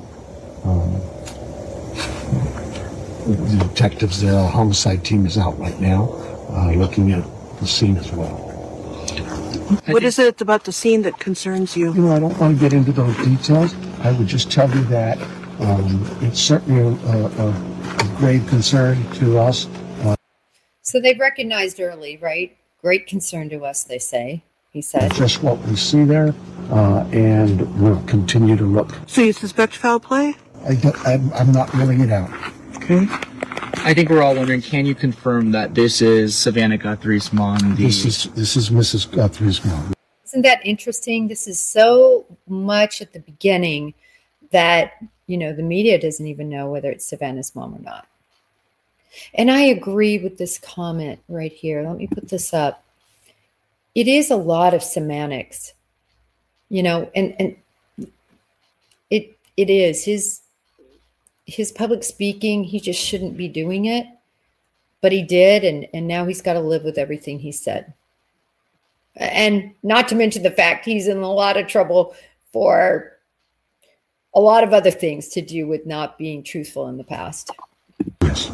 The detectives, the homicide team is out right now, looking at the scene as well. What is it about the scene that concerns you? I don't want to get into those details. I would just tell you that it's certainly a grave concern to us. So they recognized early, right? Great concern to us, they say. He said. Just what we see there, and we'll continue to look. So you suspect foul play? I'm not ruling it out. Okay. I think we're all wondering, can you confirm that this is Savannah Guthrie's mom? This is Mrs. Guthrie's mom. Isn't that interesting? This is so much at the beginning that, the media doesn't even know whether it's Savannah's mom or not. And I agree with this comment right here. Let me put this up. It is a lot of semantics, and it is his public speaking. He just shouldn't be doing it, but he did. And now he's got to live with everything he said. And not to mention the fact he's in a lot of trouble for a lot of other things to do with not being truthful in the past. Yes.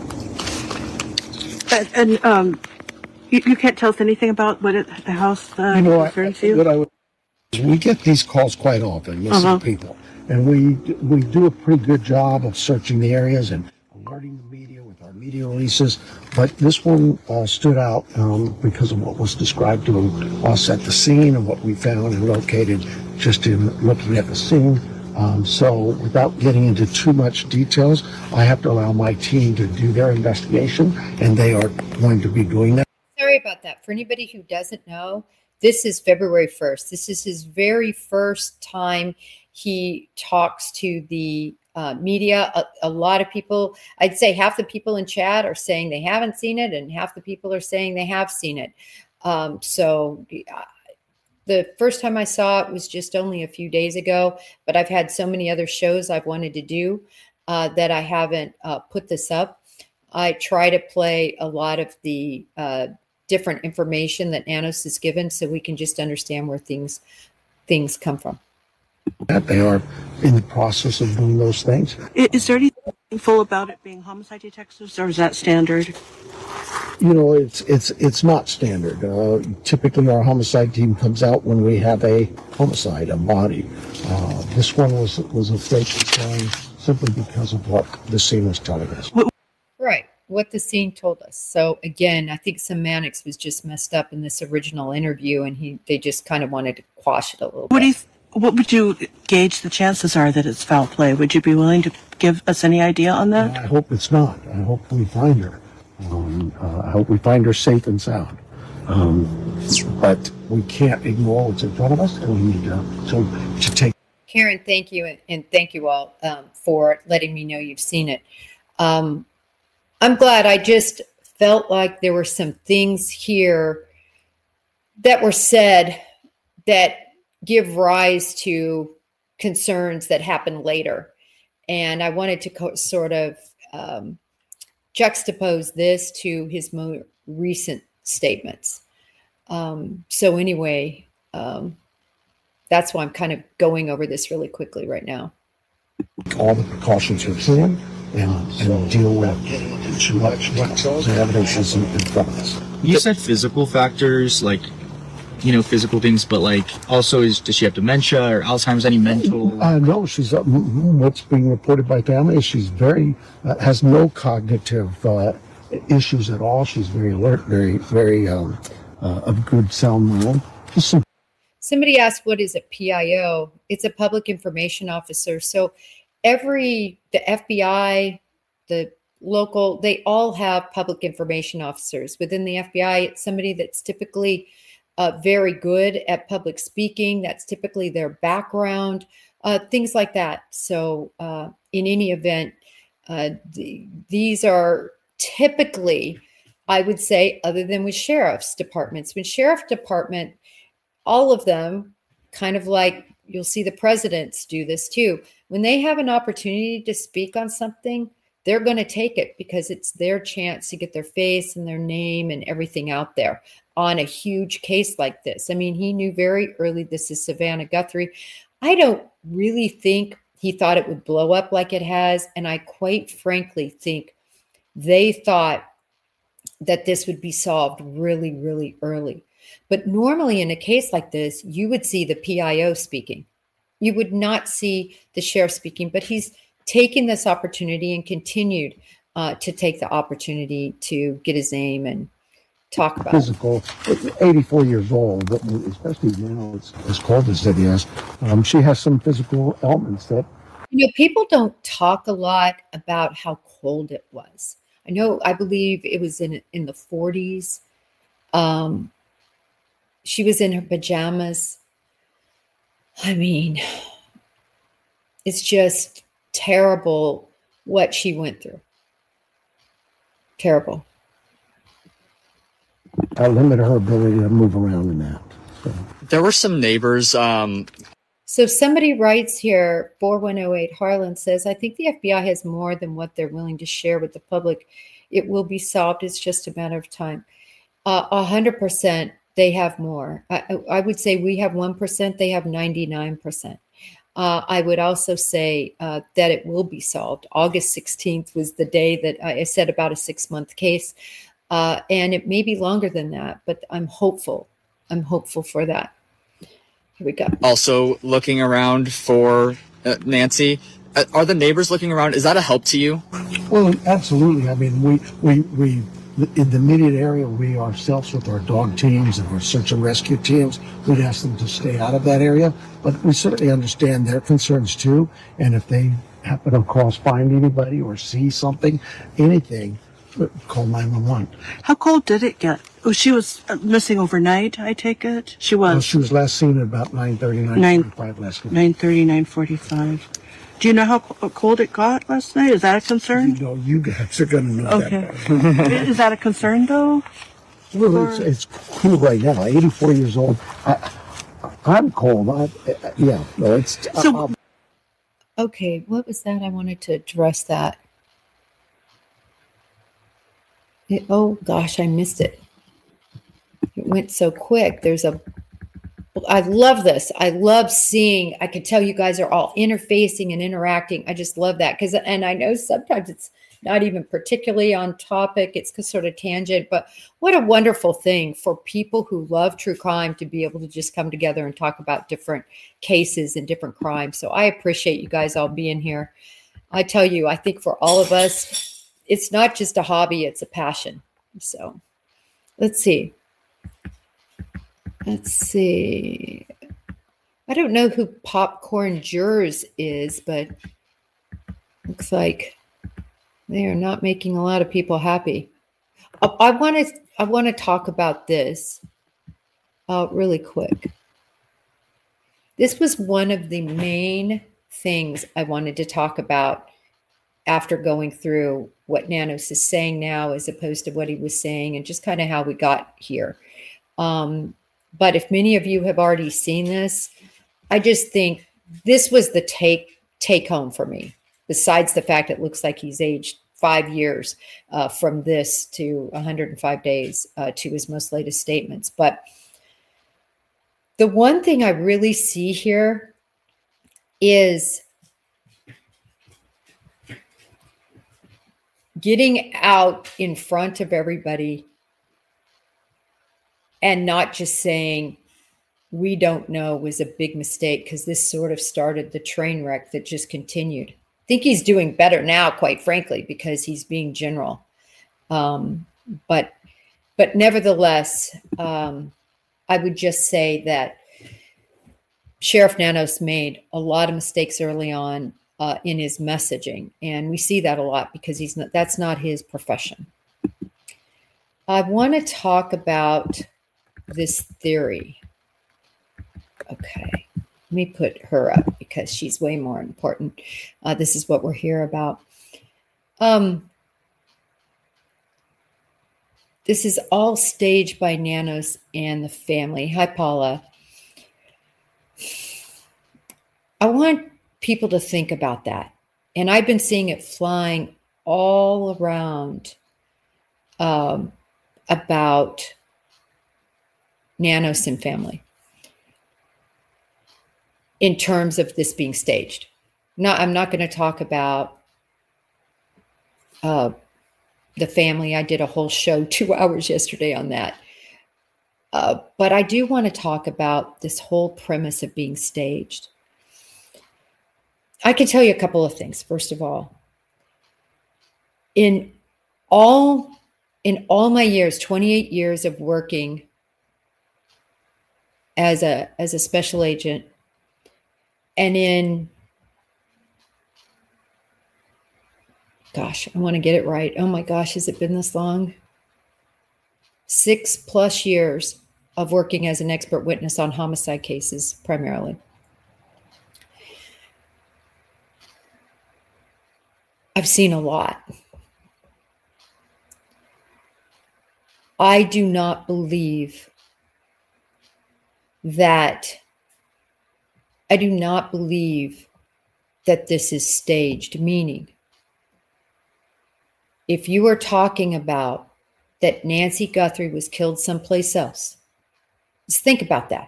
And you can't tell us anything about what the house concerns you? We get these calls quite often, missing people. And we do a pretty good job of searching the areas and alerting the media with our media releases. But this one stood out because of what was described to us at the scene and what we found and located just in looking at the scene. So without getting into too much details, I have to allow my team to do their investigation, and they are going to be doing that. Sorry about that. For anybody who doesn't know, this is February 1st. This is his very first time he talks to the media. A lot of people, I'd say half the people in chat are saying they haven't seen it, and half the people are saying they have seen it. So the first time I saw it was just only a few days ago, but I've had so many other shows I've wanted to do that I haven't put this up. I try to play a lot of the different information that Nanos is given so we can just understand where things come from. They are in the process of doing those things. Is there anything meaningful about it being homicide detectives, or is that standard? It's not standard. Typically, our homicide team comes out when we have a homicide, a body. This one was a fake concern simply because of what the scene was telling us. Right, what the scene told us. So again, I think semantics was just messed up in this original interview, and they just kind of wanted to quash it a little bit. What would you gauge the chances are that it's foul play? Would you be willing to give us any idea on that? I hope it's not. I hope we find her. I hope we find her safe and sound. But we can't ignore what's in front of us, and we need to take. Karen, thank you, and thank you all for letting me know you've seen it. I'm glad. I just felt like there were some things here that were said that give rise to concerns that happen later. And I wanted to sort of juxtapose this to his more recent statements. So anyway, that's why I'm kind of going over this really quickly right now. All the precautions you're seeing and deal with what the evidence is in front of us. You said physical factors, like, physical things, but like also does she have dementia or Alzheimer's, any mental? No, she's what's being reported by family is she's very has no cognitive issues at all. She's very alert, very of good sound mind. Somebody asked, what is a PIO? It's a public information officer. So the FBI, the local, they all have public information officers. Within the FBI, it's somebody that's typically very good at public speaking. That's typically their background, things like that. So in any event, these are typically, I would say, other than with sheriff's departments. When sheriff department, all of them, kind of like you'll see the presidents do this too. When they have an opportunity to speak on something, they're going to take it because it's their chance to get their face and their name and everything out there on a huge case like this. I mean, he knew very early this is Savannah Guthrie. I don't really think he thought it would blow up like it has. And I quite frankly think they thought that this would be solved really, really early. But normally in a case like this, you would see the PIO speaking. You would not see the sheriff speaking, but he's taken this opportunity and continued to take the opportunity to get his name and talk about physical. 84 years old, especially now as cold as it is. She has some physical elements that. People don't talk a lot about how cold it was. I believe it was in the 40s. She was in her pajamas. I mean, it's just terrible what she went through. Terrible. I limited her ability to move around in that. So. There were some neighbors. So somebody writes here, 4108 Harlan says, I think the FBI has more than what they're willing to share with the public. It will be solved. It's just a matter of time. 100%. They have more. I would say we have 1%. They have 99%. I would also say that it will be solved. August 16th was the day that I said about a 6-month case. And it may be longer than that, but I'm hopeful. I'm hopeful for that. Here we go. Also looking around for Nancy. Are the neighbors looking around? Is that a help to you? Well, absolutely. I mean, we in the immediate area, we ourselves with our dog teams and our search and rescue teams, we'd ask them to stay out of that area. But we certainly understand their concerns too. And if they happen to find anybody or see something, anything, call 911. How cold did it get? Oh, she was missing overnight, I take it? She was. Well, she was last seen at about 9:30, 9:45 last night. 9:30, 9:45. Do you know how cold it got last night? Is that a concern? You guys are going to know that. Is that a concern, though? Well, it's cool right now. 84 years old. I'm cold. Okay, what was that? I wanted to address that. Oh, gosh, I missed it. It went so quick. I love this. I love seeing, I could tell you guys are all interfacing and interacting. I just love that and I know sometimes it's not even particularly on topic. It's sort of tangent, but what a wonderful thing for people who love true crime to be able to just come together and talk about different cases and different crimes. So I appreciate you guys all being here. I tell you, I think for all of us, it's not just a hobby, it's a passion. So let's see. I don't know who Popcorn Jurors is, but looks like they are not making a lot of people happy. I want to talk about this. really quick. This was one of the main things I wanted to talk about after going through what Nanos is saying now as opposed to what he was saying and just kind of how we got here. But if many of you have already seen this, I just think this was the take home for me, besides the fact it looks like he's aged 5 years from this to 105 days to his most latest statements. But the one thing I really see here is getting out in front of everybody and not just saying, we don't know, was a big mistake, because this sort of started the train wreck that just continued. I think he's doing better now, quite frankly, because he's being general. But nevertheless, I would just say that Sheriff Nanos made a lot of mistakes early on in his messaging, and we see that a lot because that's not his profession. I want to talk about this theory. Okay, let me put her up because she's way more important. This is what we're here about. This is all staged by Nanos and the family. Hi, Paula. I want people to think about that. And I've been seeing it flying all around about Nanos and family in terms of this being staged. Now, I'm not going to talk about the family. I did a whole show, 2 hours yesterday on that. But I do want to talk about this whole premise of being staged. I can tell you a couple of things. First of all, in all my years, 28 years of working as a special agent, and in, gosh, I want to get it right. Oh my gosh, has it been this long? 6+ years of working as an expert witness on homicide cases, primarily. I've seen a lot. I do not believe that this is staged, meaning if you are talking about that Nancy Guthrie was killed someplace else, just think about that.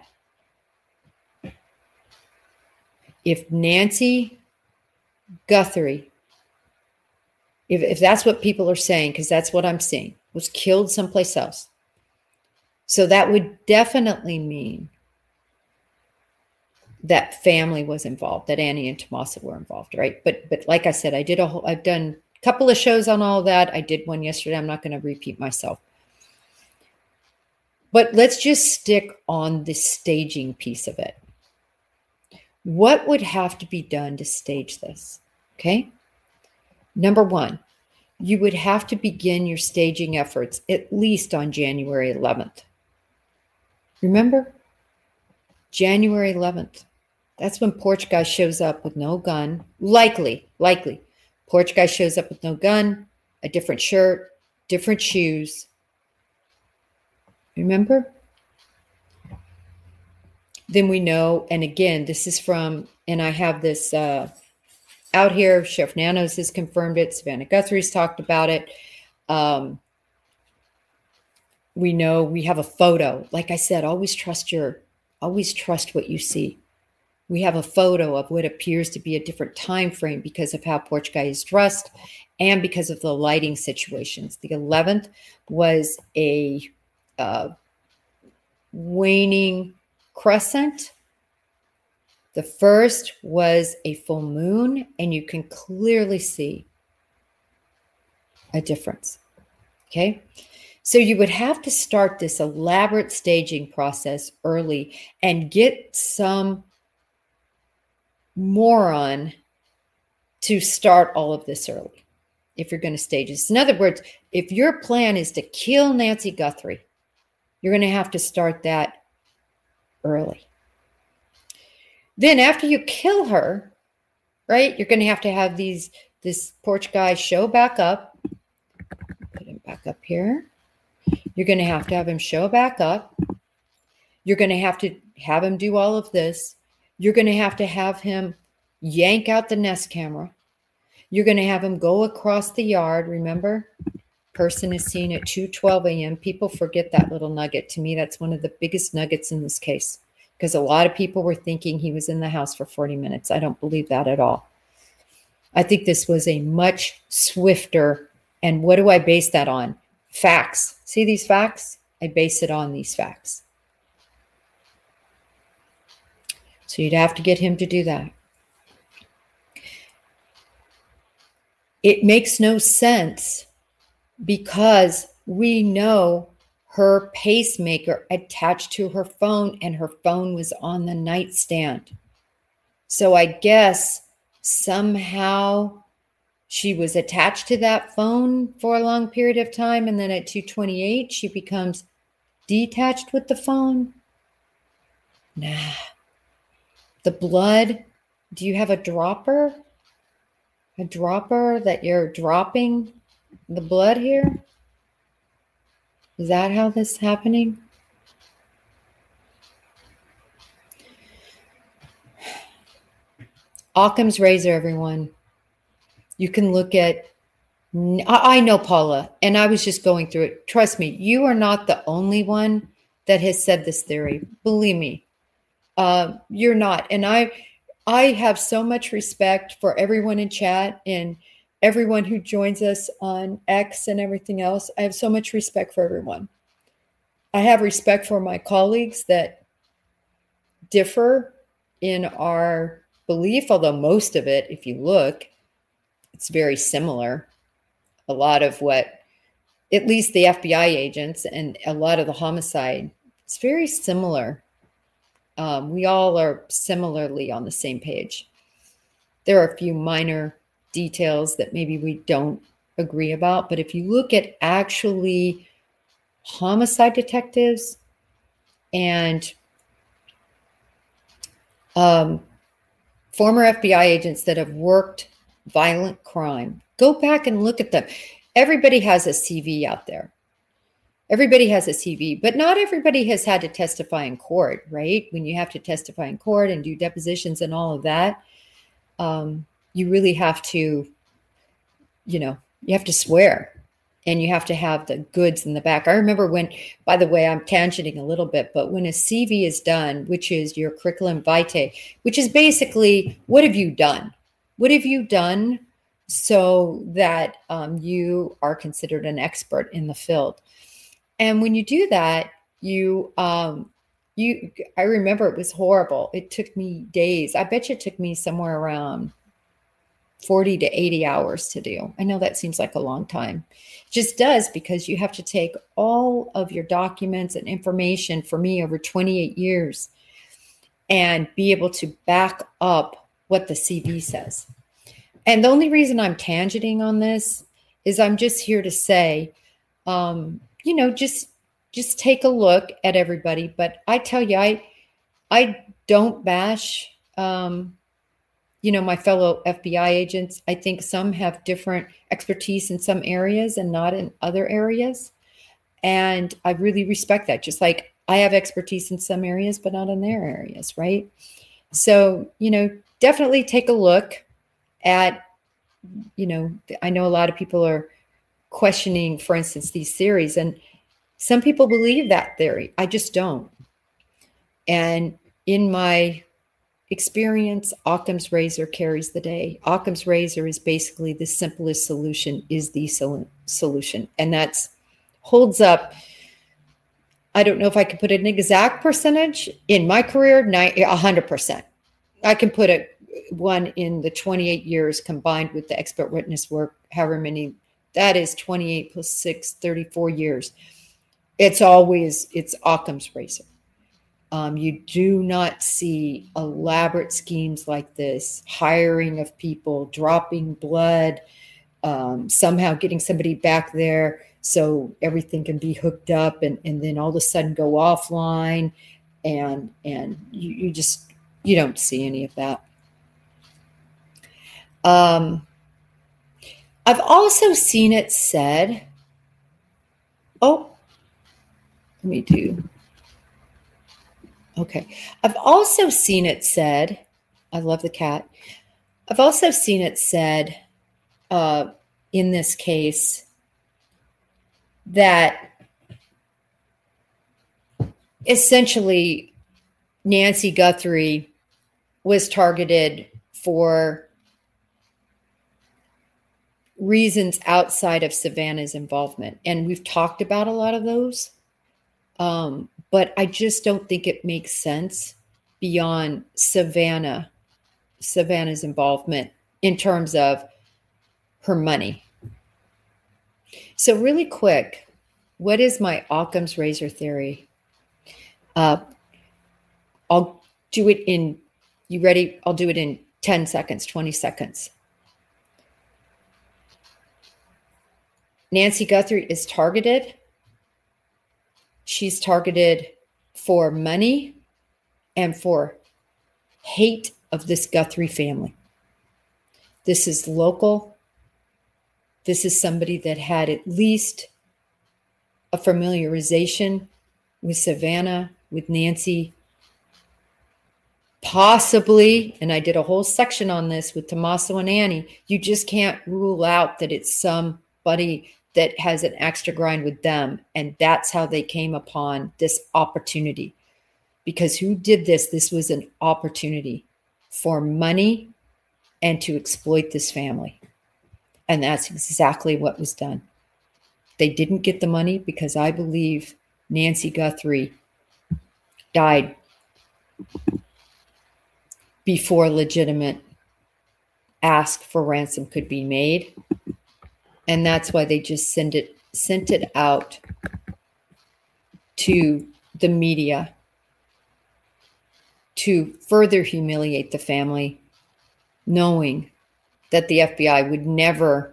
If Nancy Guthrie, if that's what people are saying, because that's what I'm seeing, was killed someplace else, so that would definitely mean that family was involved, that Annie and Tomasa were involved, right? But like I said, I've done a couple of shows on all that. I did one yesterday. I'm not going to repeat myself. But let's just stick on the staging piece of it. What would have to be done to stage this? Okay. Number one, you would have to begin your staging efforts at least on January 11th. Remember? January 11th. That's when Porch Guy shows up with no gun. Likely. Porch Guy shows up with no gun, a different shirt, different shoes. Remember? Then we know, and again, this is from, and I have this out here, Sheriff Nanos has confirmed it, Savannah Guthrie's talked about it. We know, we have a photo. Like I said, always trust what you see. We have a photo of what appears to be a different time frame because of how Porch Guy is dressed and because of the lighting situations. The 11th was a waning crescent. The first was a full moon, and you can clearly see a difference. Okay. So you would have to start this elaborate staging process early and get some moron to start all of this early if you're going to stage this. In other words, if your plan is to kill Nancy Guthrie, you're going to have to start that early. Then after you kill her, right, you're going to have this porch guy show back up. Put him back up here. You're going to have him show back up. You're going to have him do all of this. You're going to have him yank out the Nest camera. You're going to have him go across the yard. Remember, person is seen at 2:12 a.m. People forget that little nugget. To me, that's one of the biggest nuggets in this case, because a lot of people were thinking he was in the house for 40 minutes. I don't believe that at all. I think this was a much swifter. And what do I base that on? Facts. See these facts? I base it on these facts. So you'd have to get him to do that. It makes no sense because we know her pacemaker attached to her phone and her phone was on the nightstand. So I guess somehow she was attached to that phone for a long period of time. And then at 2:28, she becomes detached with the phone. Nah. The blood, do you have a dropper? A dropper that you're dropping the blood here? Is that how this is happening? Occam's razor, everyone. You can look at, I know Paula, and I was just going through it. Trust me, you are not the only one that has said this theory. Believe me, you're not. And I have so much respect for everyone in chat and everyone who joins us on X and everything else. I have so much respect for everyone. I have respect for my colleagues that differ in our belief, although most of it, if you look, it's very similar. A lot of what, at least the FBI agents and a lot of the homicide, it's very similar. We all are similarly on the same page. There are a few minor details that maybe we don't agree about, but if you look at actually homicide detectives and former FBI agents that have worked violent crime, go back and look at them. Everybody has a CV out there. Everybody has a CV, but not everybody has had to testify in court, right? When you have to testify in court and do depositions and all of that, you really have to, you have to swear and you have to have the goods in the back. I remember when, by the way, I'm tangenting a little bit, but when a CV is done, which is your curriculum vitae, which is basically, what have you done? What have you done so that you are considered an expert in the field? And when you do that, I remember it was horrible. It took me days. I bet you it took me somewhere around 40 to 80 hours to do. I know that seems like a long time. It just does, because you have to take all of your documents and information, for me, over 28 years, and be able to back up what the CV says. And the only reason I'm tangenting on this is I'm just here to say, just take a look at everybody. But I tell you, I don't bash, my fellow FBI agents. I think some have different expertise in some areas and not in other areas. And I really respect that. Just like I have expertise in some areas, but not in their areas, right? So, definitely take a look at, I know a lot of people are questioning, for instance, these theories, and some people believe that theory. I just don't. And in my experience, Occam's razor carries the day. Occam's razor is basically the simplest solution is the solution. And that's holds up. I don't know if I could put an exact percentage in my career, 100%. I can put one in the 28 years combined with the expert witness work, however many, that is 28 plus 6, 34 years. It's Occam's razor. You do not see elaborate schemes like this, hiring of people, dropping blood, somehow getting somebody back there so everything can be hooked up and then all of a sudden go offline and you just, you don't see any of that. I've also seen it said, I've also seen it said, I love the cat. I've also seen it said in this case that essentially Nancy Guthrie was targeted for reasons outside of Savannah's involvement. And we've talked about a lot of those. But I just don't think it makes sense beyond Savannah's involvement in terms of her money. So really quick, what is my Occam's razor theory? I'll do it in, you ready? I'll do it in 10 seconds, 20 seconds. Nancy Guthrie is targeted. She's targeted for money and for hate of this Guthrie family. This is local. This is somebody that had at least a familiarization with Savannah, with Nancy, possibly, and I did a whole section on this with Tommaso and Annie, you just can't rule out that it's somebody that has an extra grind with them. And that's how they came upon this opportunity. Because who did this? This was an opportunity for money and to exploit this family. And that's exactly what was done. They didn't get the money because I believe Nancy Guthrie died before legitimate ask for ransom could be made. And that's why they just sent it out to the media to further humiliate the family, knowing that the FBI would never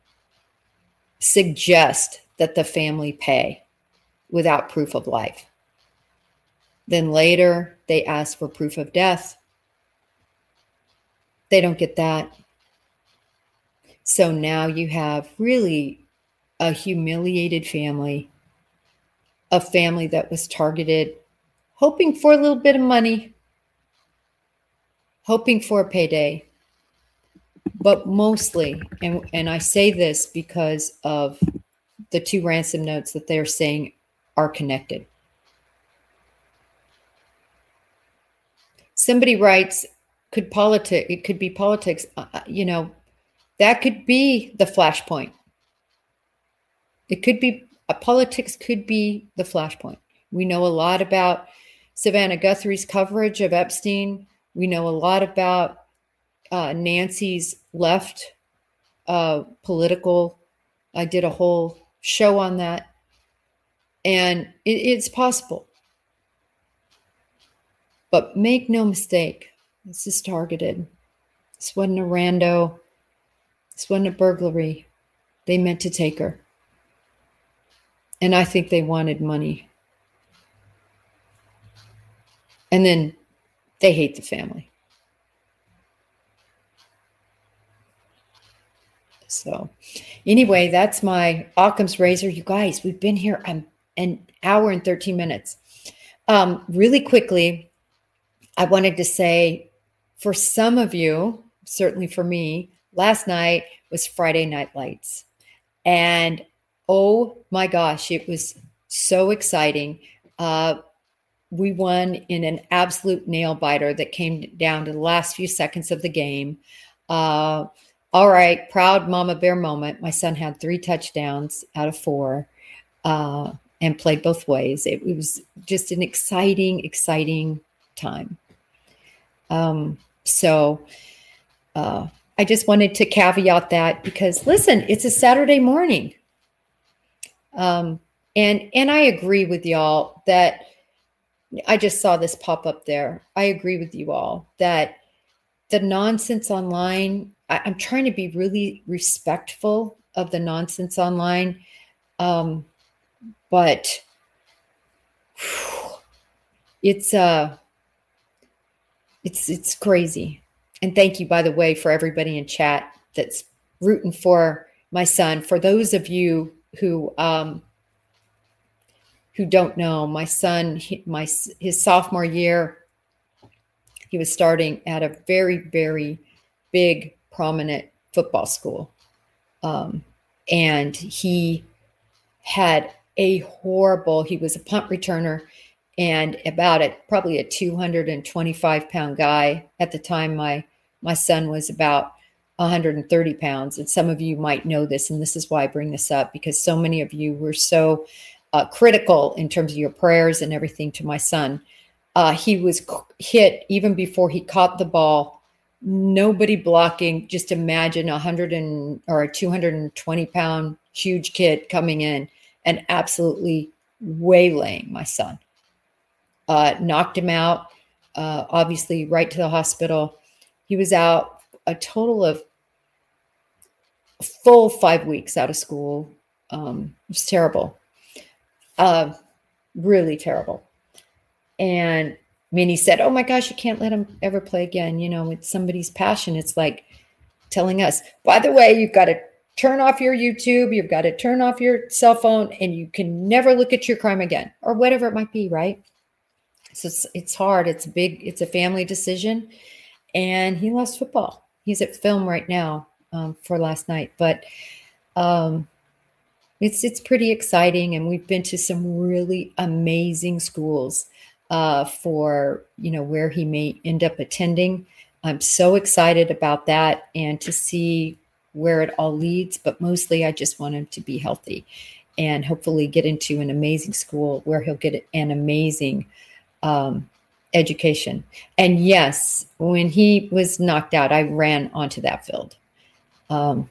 suggest that the family pay without proof of life. Then later, they ask for proof of death. They don't get that. So now you have really a humiliated family, a family that was targeted, hoping for a little bit of money, hoping for a payday, but mostly, and I say this because of the two ransom notes that they're saying are connected. Somebody writes, it could be politics, that could be the flashpoint. It could be, politics could be the flashpoint. We know a lot about Savannah Guthrie's coverage of Epstein. We know a lot about Nancy's left political. I did a whole show on that. And it's possible. But make no mistake, this is targeted. This wasn't a rando. This wasn't a burglary. They meant to take her. And I think they wanted money. And then they hate the family. So anyway, that's my Occam's razor. You guys, we've been here an hour and 13 minutes. Really quickly, I wanted to say for some of you, certainly for me, last night was Friday Night Lights. And oh my gosh, it was so exciting. We won in an absolute nail biter that came down to the last few seconds of the game. All right, proud mama bear moment. My son had 3 touchdowns out of 4 and played both ways. It was just an exciting time. I just wanted to caveat that because listen, it's a Saturday morning. And I agree with y'all that I just saw this pop up there. I agree with you all that the nonsense online, I'm trying to be really respectful of the nonsense online. But it's crazy. And thank you, by the way, for everybody in chat that's rooting for my son. For those of you who don't know, my son, his sophomore year, he was starting at a very, very big, prominent football school. And he had he was a punt returner and probably a 225-pound guy. At the time, my son was about 130 pounds. And some of you might know this, and this is why I bring this up, because so many of you were so critical in terms of your prayers and everything to my son. He was hit even before he caught the ball. Nobody blocking. Just imagine a 220-pound huge kid coming in and absolutely waylaying my son. Knocked him out, obviously right to the hospital. He was out a total of full 5 weeks out of school. It was terrible. Really terrible. And I mean, he said, "Oh my gosh, you can't let him ever play again." You know, it's somebody's passion. It's like telling us, by the way, you've got to turn off your YouTube, you've got to turn off your cell phone, and you can never look at true crime again, or whatever it might be, right? So it's hard. It's a family decision. And he lost football. He's at film right now for last night. But it's pretty exciting. And we've been to some really amazing schools for, where he may end up attending. I'm so excited about that and to see where it all leads. But mostly I just want him to be healthy and hopefully get into an amazing school where he'll get an amazing education. And yes, when he was knocked out, I ran onto that field. I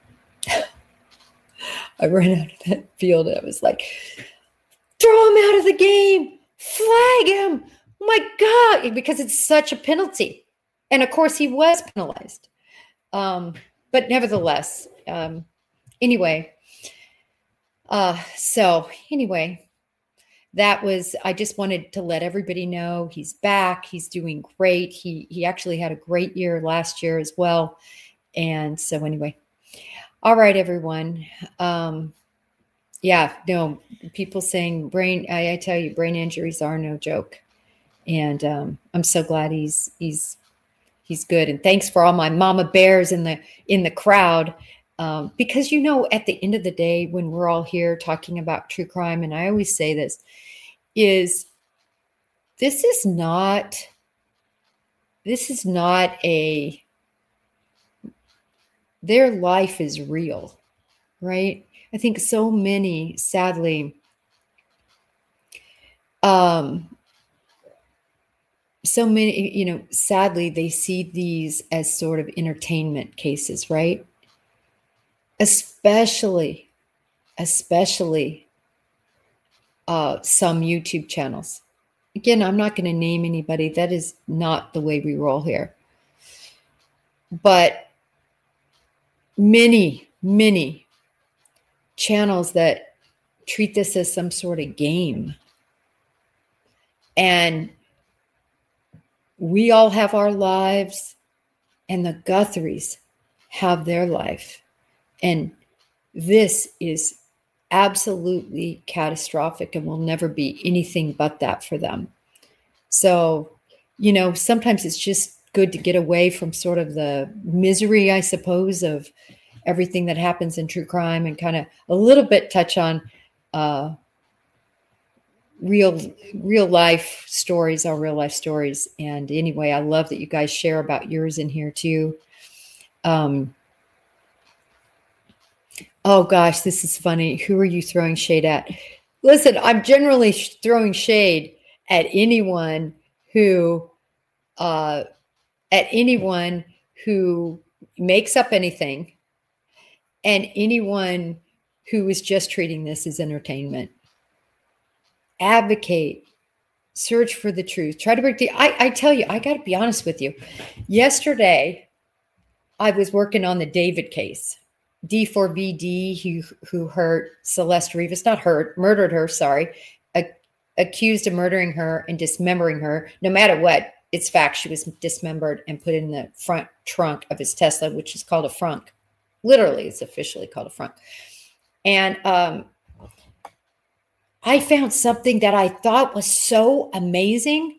ran out of that field and I was like, throw him out of the game, flag him. Oh my God, because it's such a penalty. And of course he was penalized. But nevertheless, anyway, I just wanted to let everybody know he's back. He's doing great. He actually had a great year last year as well. And so anyway, all right, everyone. People saying I tell you, brain injuries are no joke. And I'm so glad he's good. And thanks for all my mama bears in the crowd. Because, at the end of the day, when we're all here talking about true crime, and I always say this is not their life is real, right? I think so many, sadly, sadly, they see these as sort of entertainment cases, right? Especially some YouTube channels. Again, I'm not going to name anybody. That is not the way we roll here. But many, many channels that treat this as some sort of game. And we all have our lives, and the Guthries have their life. And this is absolutely catastrophic and will never be anything but that for them. So, sometimes it's just good to get away from sort of the misery, I suppose, of everything that happens in true crime and kind of a little bit touch on real life stories, our real life stories. And anyway, I love that you guys share about yours in here too. Oh gosh, this is funny. Who are you throwing shade at? Listen, I'm generally throwing shade at anyone who makes up anything, and anyone who is just treating this as entertainment. Advocate, search for the truth, try to break I tell you, I got to be honest with you. Yesterday, I was working on the David case. D4VD, who hurt Celeste Rivas, murdered her, sorry, accused of murdering her and dismembering her. No matter what, it's fact. She was dismembered and put in the front trunk of his Tesla, which is called a frunk. Literally, it's officially called a frunk. And I found something that I thought was so amazing.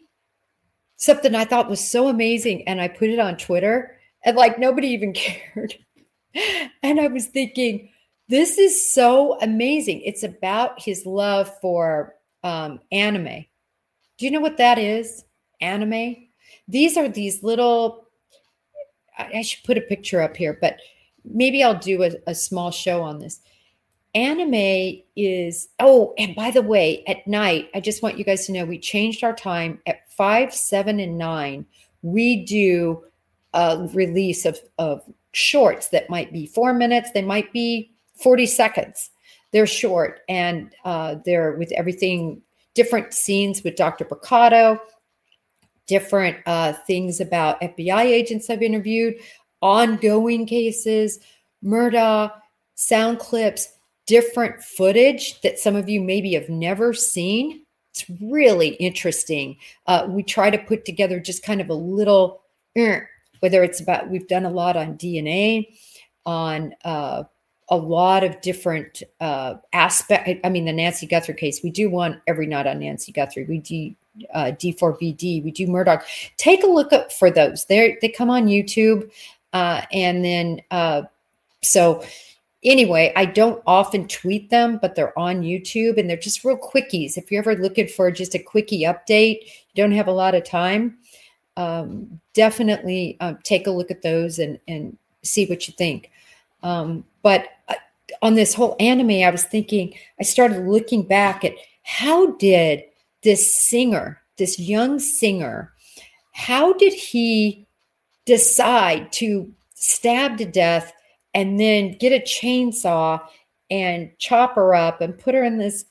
And I put it on Twitter, and like nobody even cared. And I was thinking, this is so amazing. It's about his love for anime. Do you know what that is? Anime? These are these little, I should put a picture up here, but maybe I'll do a small show on this. Anime is, and by the way, at night, I just want you guys to know we changed our time at 5, 7, and 9. We do a release of shorts that might be 4 minutes. They might be 40 seconds. They're short, and they're with everything, different scenes with Dr. Mercado, different things about FBI agents I've interviewed, ongoing cases, Murdaugh, sound clips, different footage that some of you maybe have never seen. It's really interesting. We try to put together just kind of a little, whether it's about, we've done a lot on DNA, on a lot of different aspects. I mean, the Nancy Guthrie case, we do one every night on Nancy Guthrie. We do D4VD, we do Murdaugh. Take a look up for those. They come on YouTube. And then, so anyway, I don't often tweet them, but they're on YouTube and they're just real quickies. If you're ever looking for just a quickie update, you don't have a lot of time, definitely take a look at those and see what you think. But on this whole anime, I was thinking, I started looking back at how did this singer, this young singer, how did he decide to stab to death and then get a chainsaw and chop her up and put her in this,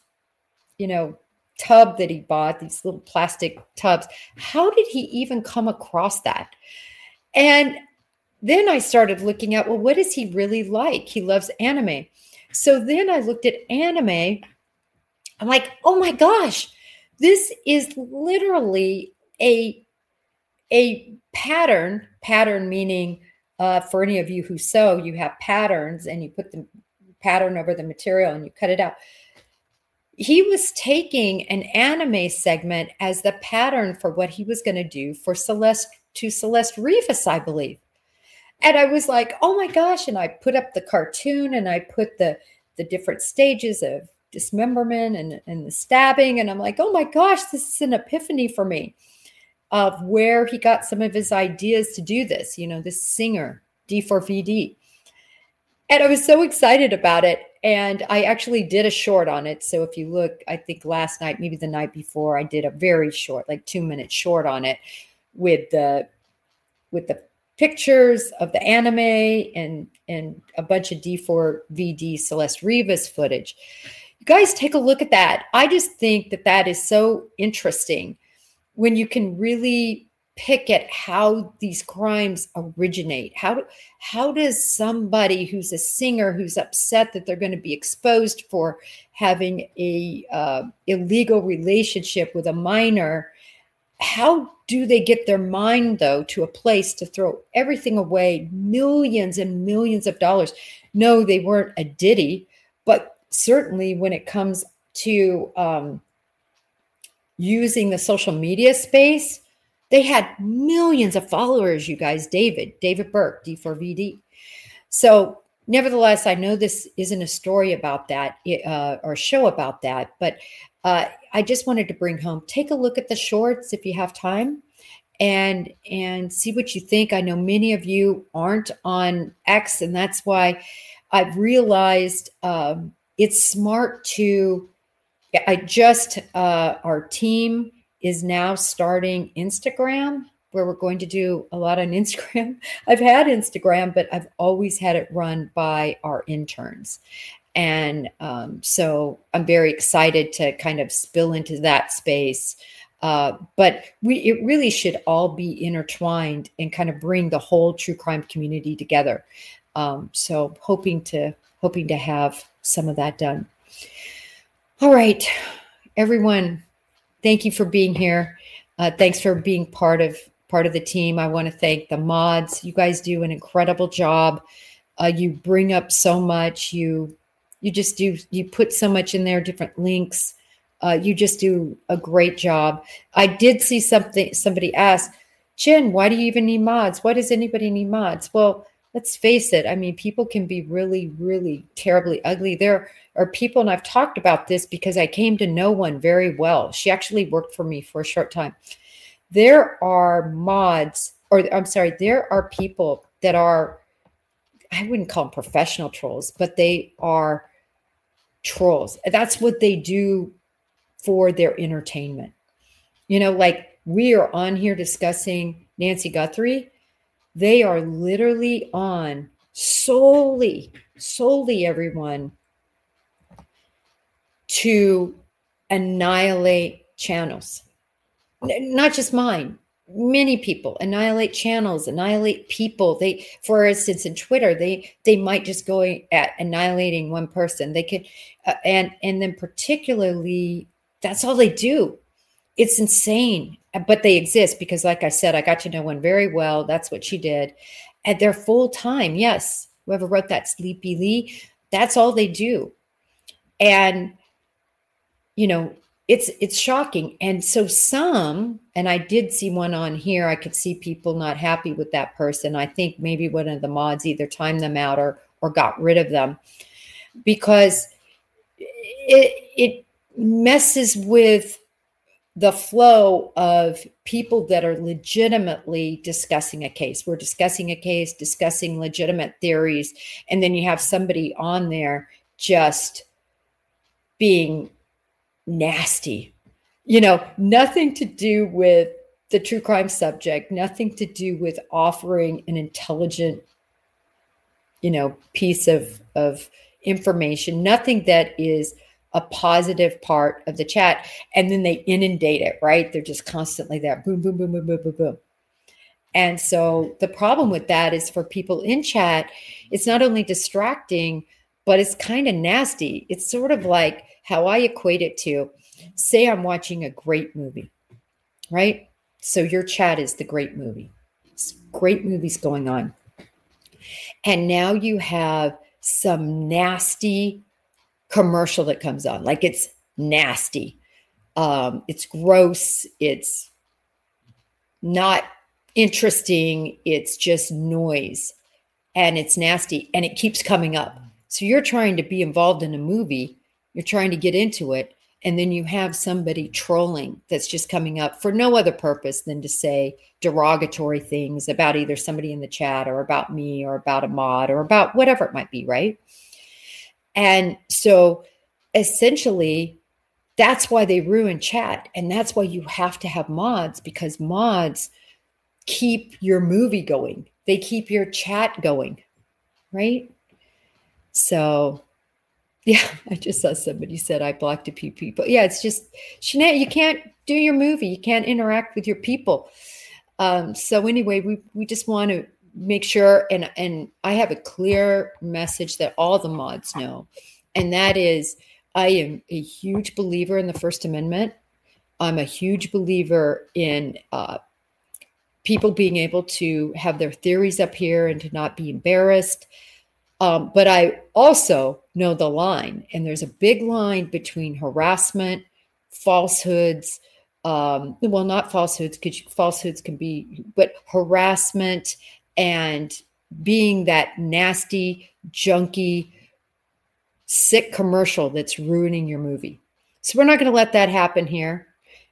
tub that he bought, these little plastic tubs. How did he even come across that? And then I started looking at, well, what is he really like? He loves anime. So then I looked at anime. I'm like, oh my gosh, this is literally a pattern meaning, for any of you who sew, you have patterns and you put the pattern over the material and you cut it out. He was taking an anime segment as the pattern for what he was going to do for Celeste Rivas, I believe. And I was like, oh my gosh. And I put up the cartoon and I put the different stages of dismemberment and the stabbing. And I'm like, oh my gosh, this is an epiphany for me of where he got some of his ideas to do this, this singer, D4VD. And I was so excited about it. And I actually did a short on it. So if you look, I think last night, maybe the night before, I did a very short, like 2-minute short on it with the pictures of the anime and a bunch of D4VD Celeste Rivas footage. You guys take a look at that. I just think that is so interesting when you can really pick at how these crimes originate. How does somebody who's a singer, who's upset that they're going to be exposed for having a illegal relationship with a minor, how do they get their mind, though, to a place to throw everything away, millions and millions of dollars? No, they weren't a ditty, but certainly when it comes to using the social media space, they had millions of followers, you guys. David Burke, D4VD. So nevertheless, I know this isn't a story about that or a show about that, but I just wanted to bring home, take a look at the shorts if you have time and see what you think. I know many of you aren't on X, and that's why I've realized it's smart to, our team is now starting Instagram, where we're going to do a lot on Instagram. I've had Instagram, but I've always had it run by our interns. And so I'm very excited to kind of spill into that space. But it really should all be intertwined and kind of bring the whole true crime community together. So hoping to have some of that done. All right, everyone, thank you for being here. Thanks for being part of the team. I want to thank the mods. You guys do an incredible job. You bring up so much. You just do. You put so much in there, different links. You just do a great job. I did see somebody asked, Jen, why do you even need mods? Why does anybody need mods? Well, let's face it. I mean, people can be really, really terribly ugly. There are people, and I've talked about this because I came to know one very well. She actually worked for me for a short time. There are mods, or I'm sorry, there are people that are, I wouldn't call them professional trolls, but they are trolls. That's what they do for their entertainment. You know, like we are on here discussing Nancy Guthrie. They are literally on solely everyone to annihilate channels. Not just mine. Many people annihilate channels, annihilate people. They, for instance, in Twitter, they might just go at annihilating one person. They could, and then particularly, that's all they do. It's insane, but they exist because, like I said, I got to know one very well. That's what she did, and they're full time. Yes, whoever wrote that, Sleepy Lee, that's all they do, and you know. It's shocking. And so some, and I did see one on here, I could see people not happy with that person. I think maybe one of the mods either timed them out or got rid of them because it messes with the flow of people that are legitimately discussing a case. We're discussing a case, discussing legitimate theories, and then you have somebody on there just being nasty, you know, nothing to do with the true crime subject, nothing to do with offering an intelligent, you know, piece of information, nothing that is a positive part of the chat. And then they inundate it, right? They're just constantly there, boom, boom, boom, boom, boom, boom, boom. And so the problem with that is for people in chat, it's not only distracting, but it's kind of nasty. It's sort of like how I equate it to, say I'm watching a great movie, right? So your chat is the great movie. It's great movies going on. And now you have some nasty commercial that comes on. Like it's nasty. It's gross. It's not interesting. It's just noise. And it's nasty. And it keeps coming up. So you're trying to be involved in a movie, you're trying to get into it, and then you have somebody trolling that's just coming up for no other purpose than to say derogatory things about either somebody in the chat or about me or about a mod or about whatever it might be, right? And so essentially, that's why they ruin chat. And that's why you have to have mods, because mods keep your movie going. They keep your chat going, right? So, yeah, I just saw somebody said I blocked a few people. Yeah, it's just, Sinead, you can't do your movie. You can't interact with your people. So anyway, we just want to make sure, and I have a clear message that all the mods know, and that is I am a huge believer in the First Amendment. I'm a huge believer in people being able to have their theories up here and to not be embarrassed. But I also know the line, and there's a big line between harassment, falsehoods, well, not falsehoods, because falsehoods can be, but harassment and being that nasty, junky, sick commercial that's ruining your movie. So we're not going to let that happen here.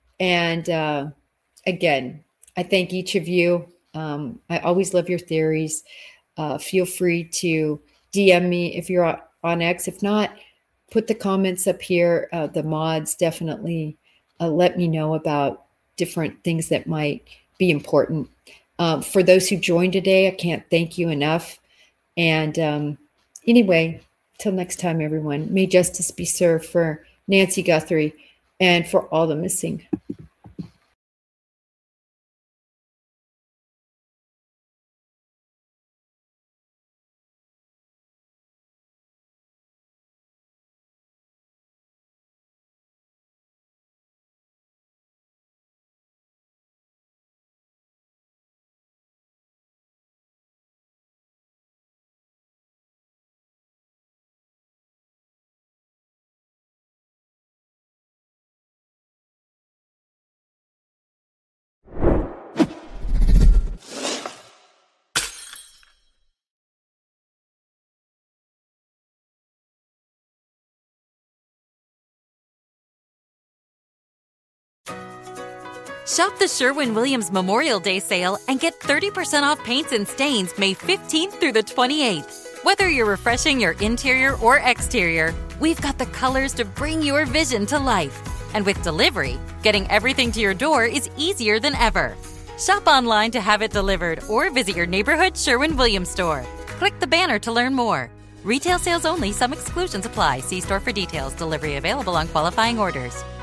And again, I thank each of you. I always love your theories. Feel free to DM me if you're on X. If not, put the comments up here. The mods definitely let me know about different things that might be important. For those who joined today, I can't thank you enough. And anyway, till next time, everyone, may justice be served for Nancy Guthrie and for all the missing. Shop the Sherwin-Williams Memorial Day sale and get 30% off paints and stains May 15th through the 28th. Whether you're refreshing your interior or exterior, we've got the colors to bring your vision to life. And with delivery, getting everything to your door is easier than ever. Shop online to have it delivered or visit your neighborhood Sherwin-Williams store. Click the banner to learn more. Retail sales only. Some exclusions apply. See store for details. Delivery available on qualifying orders.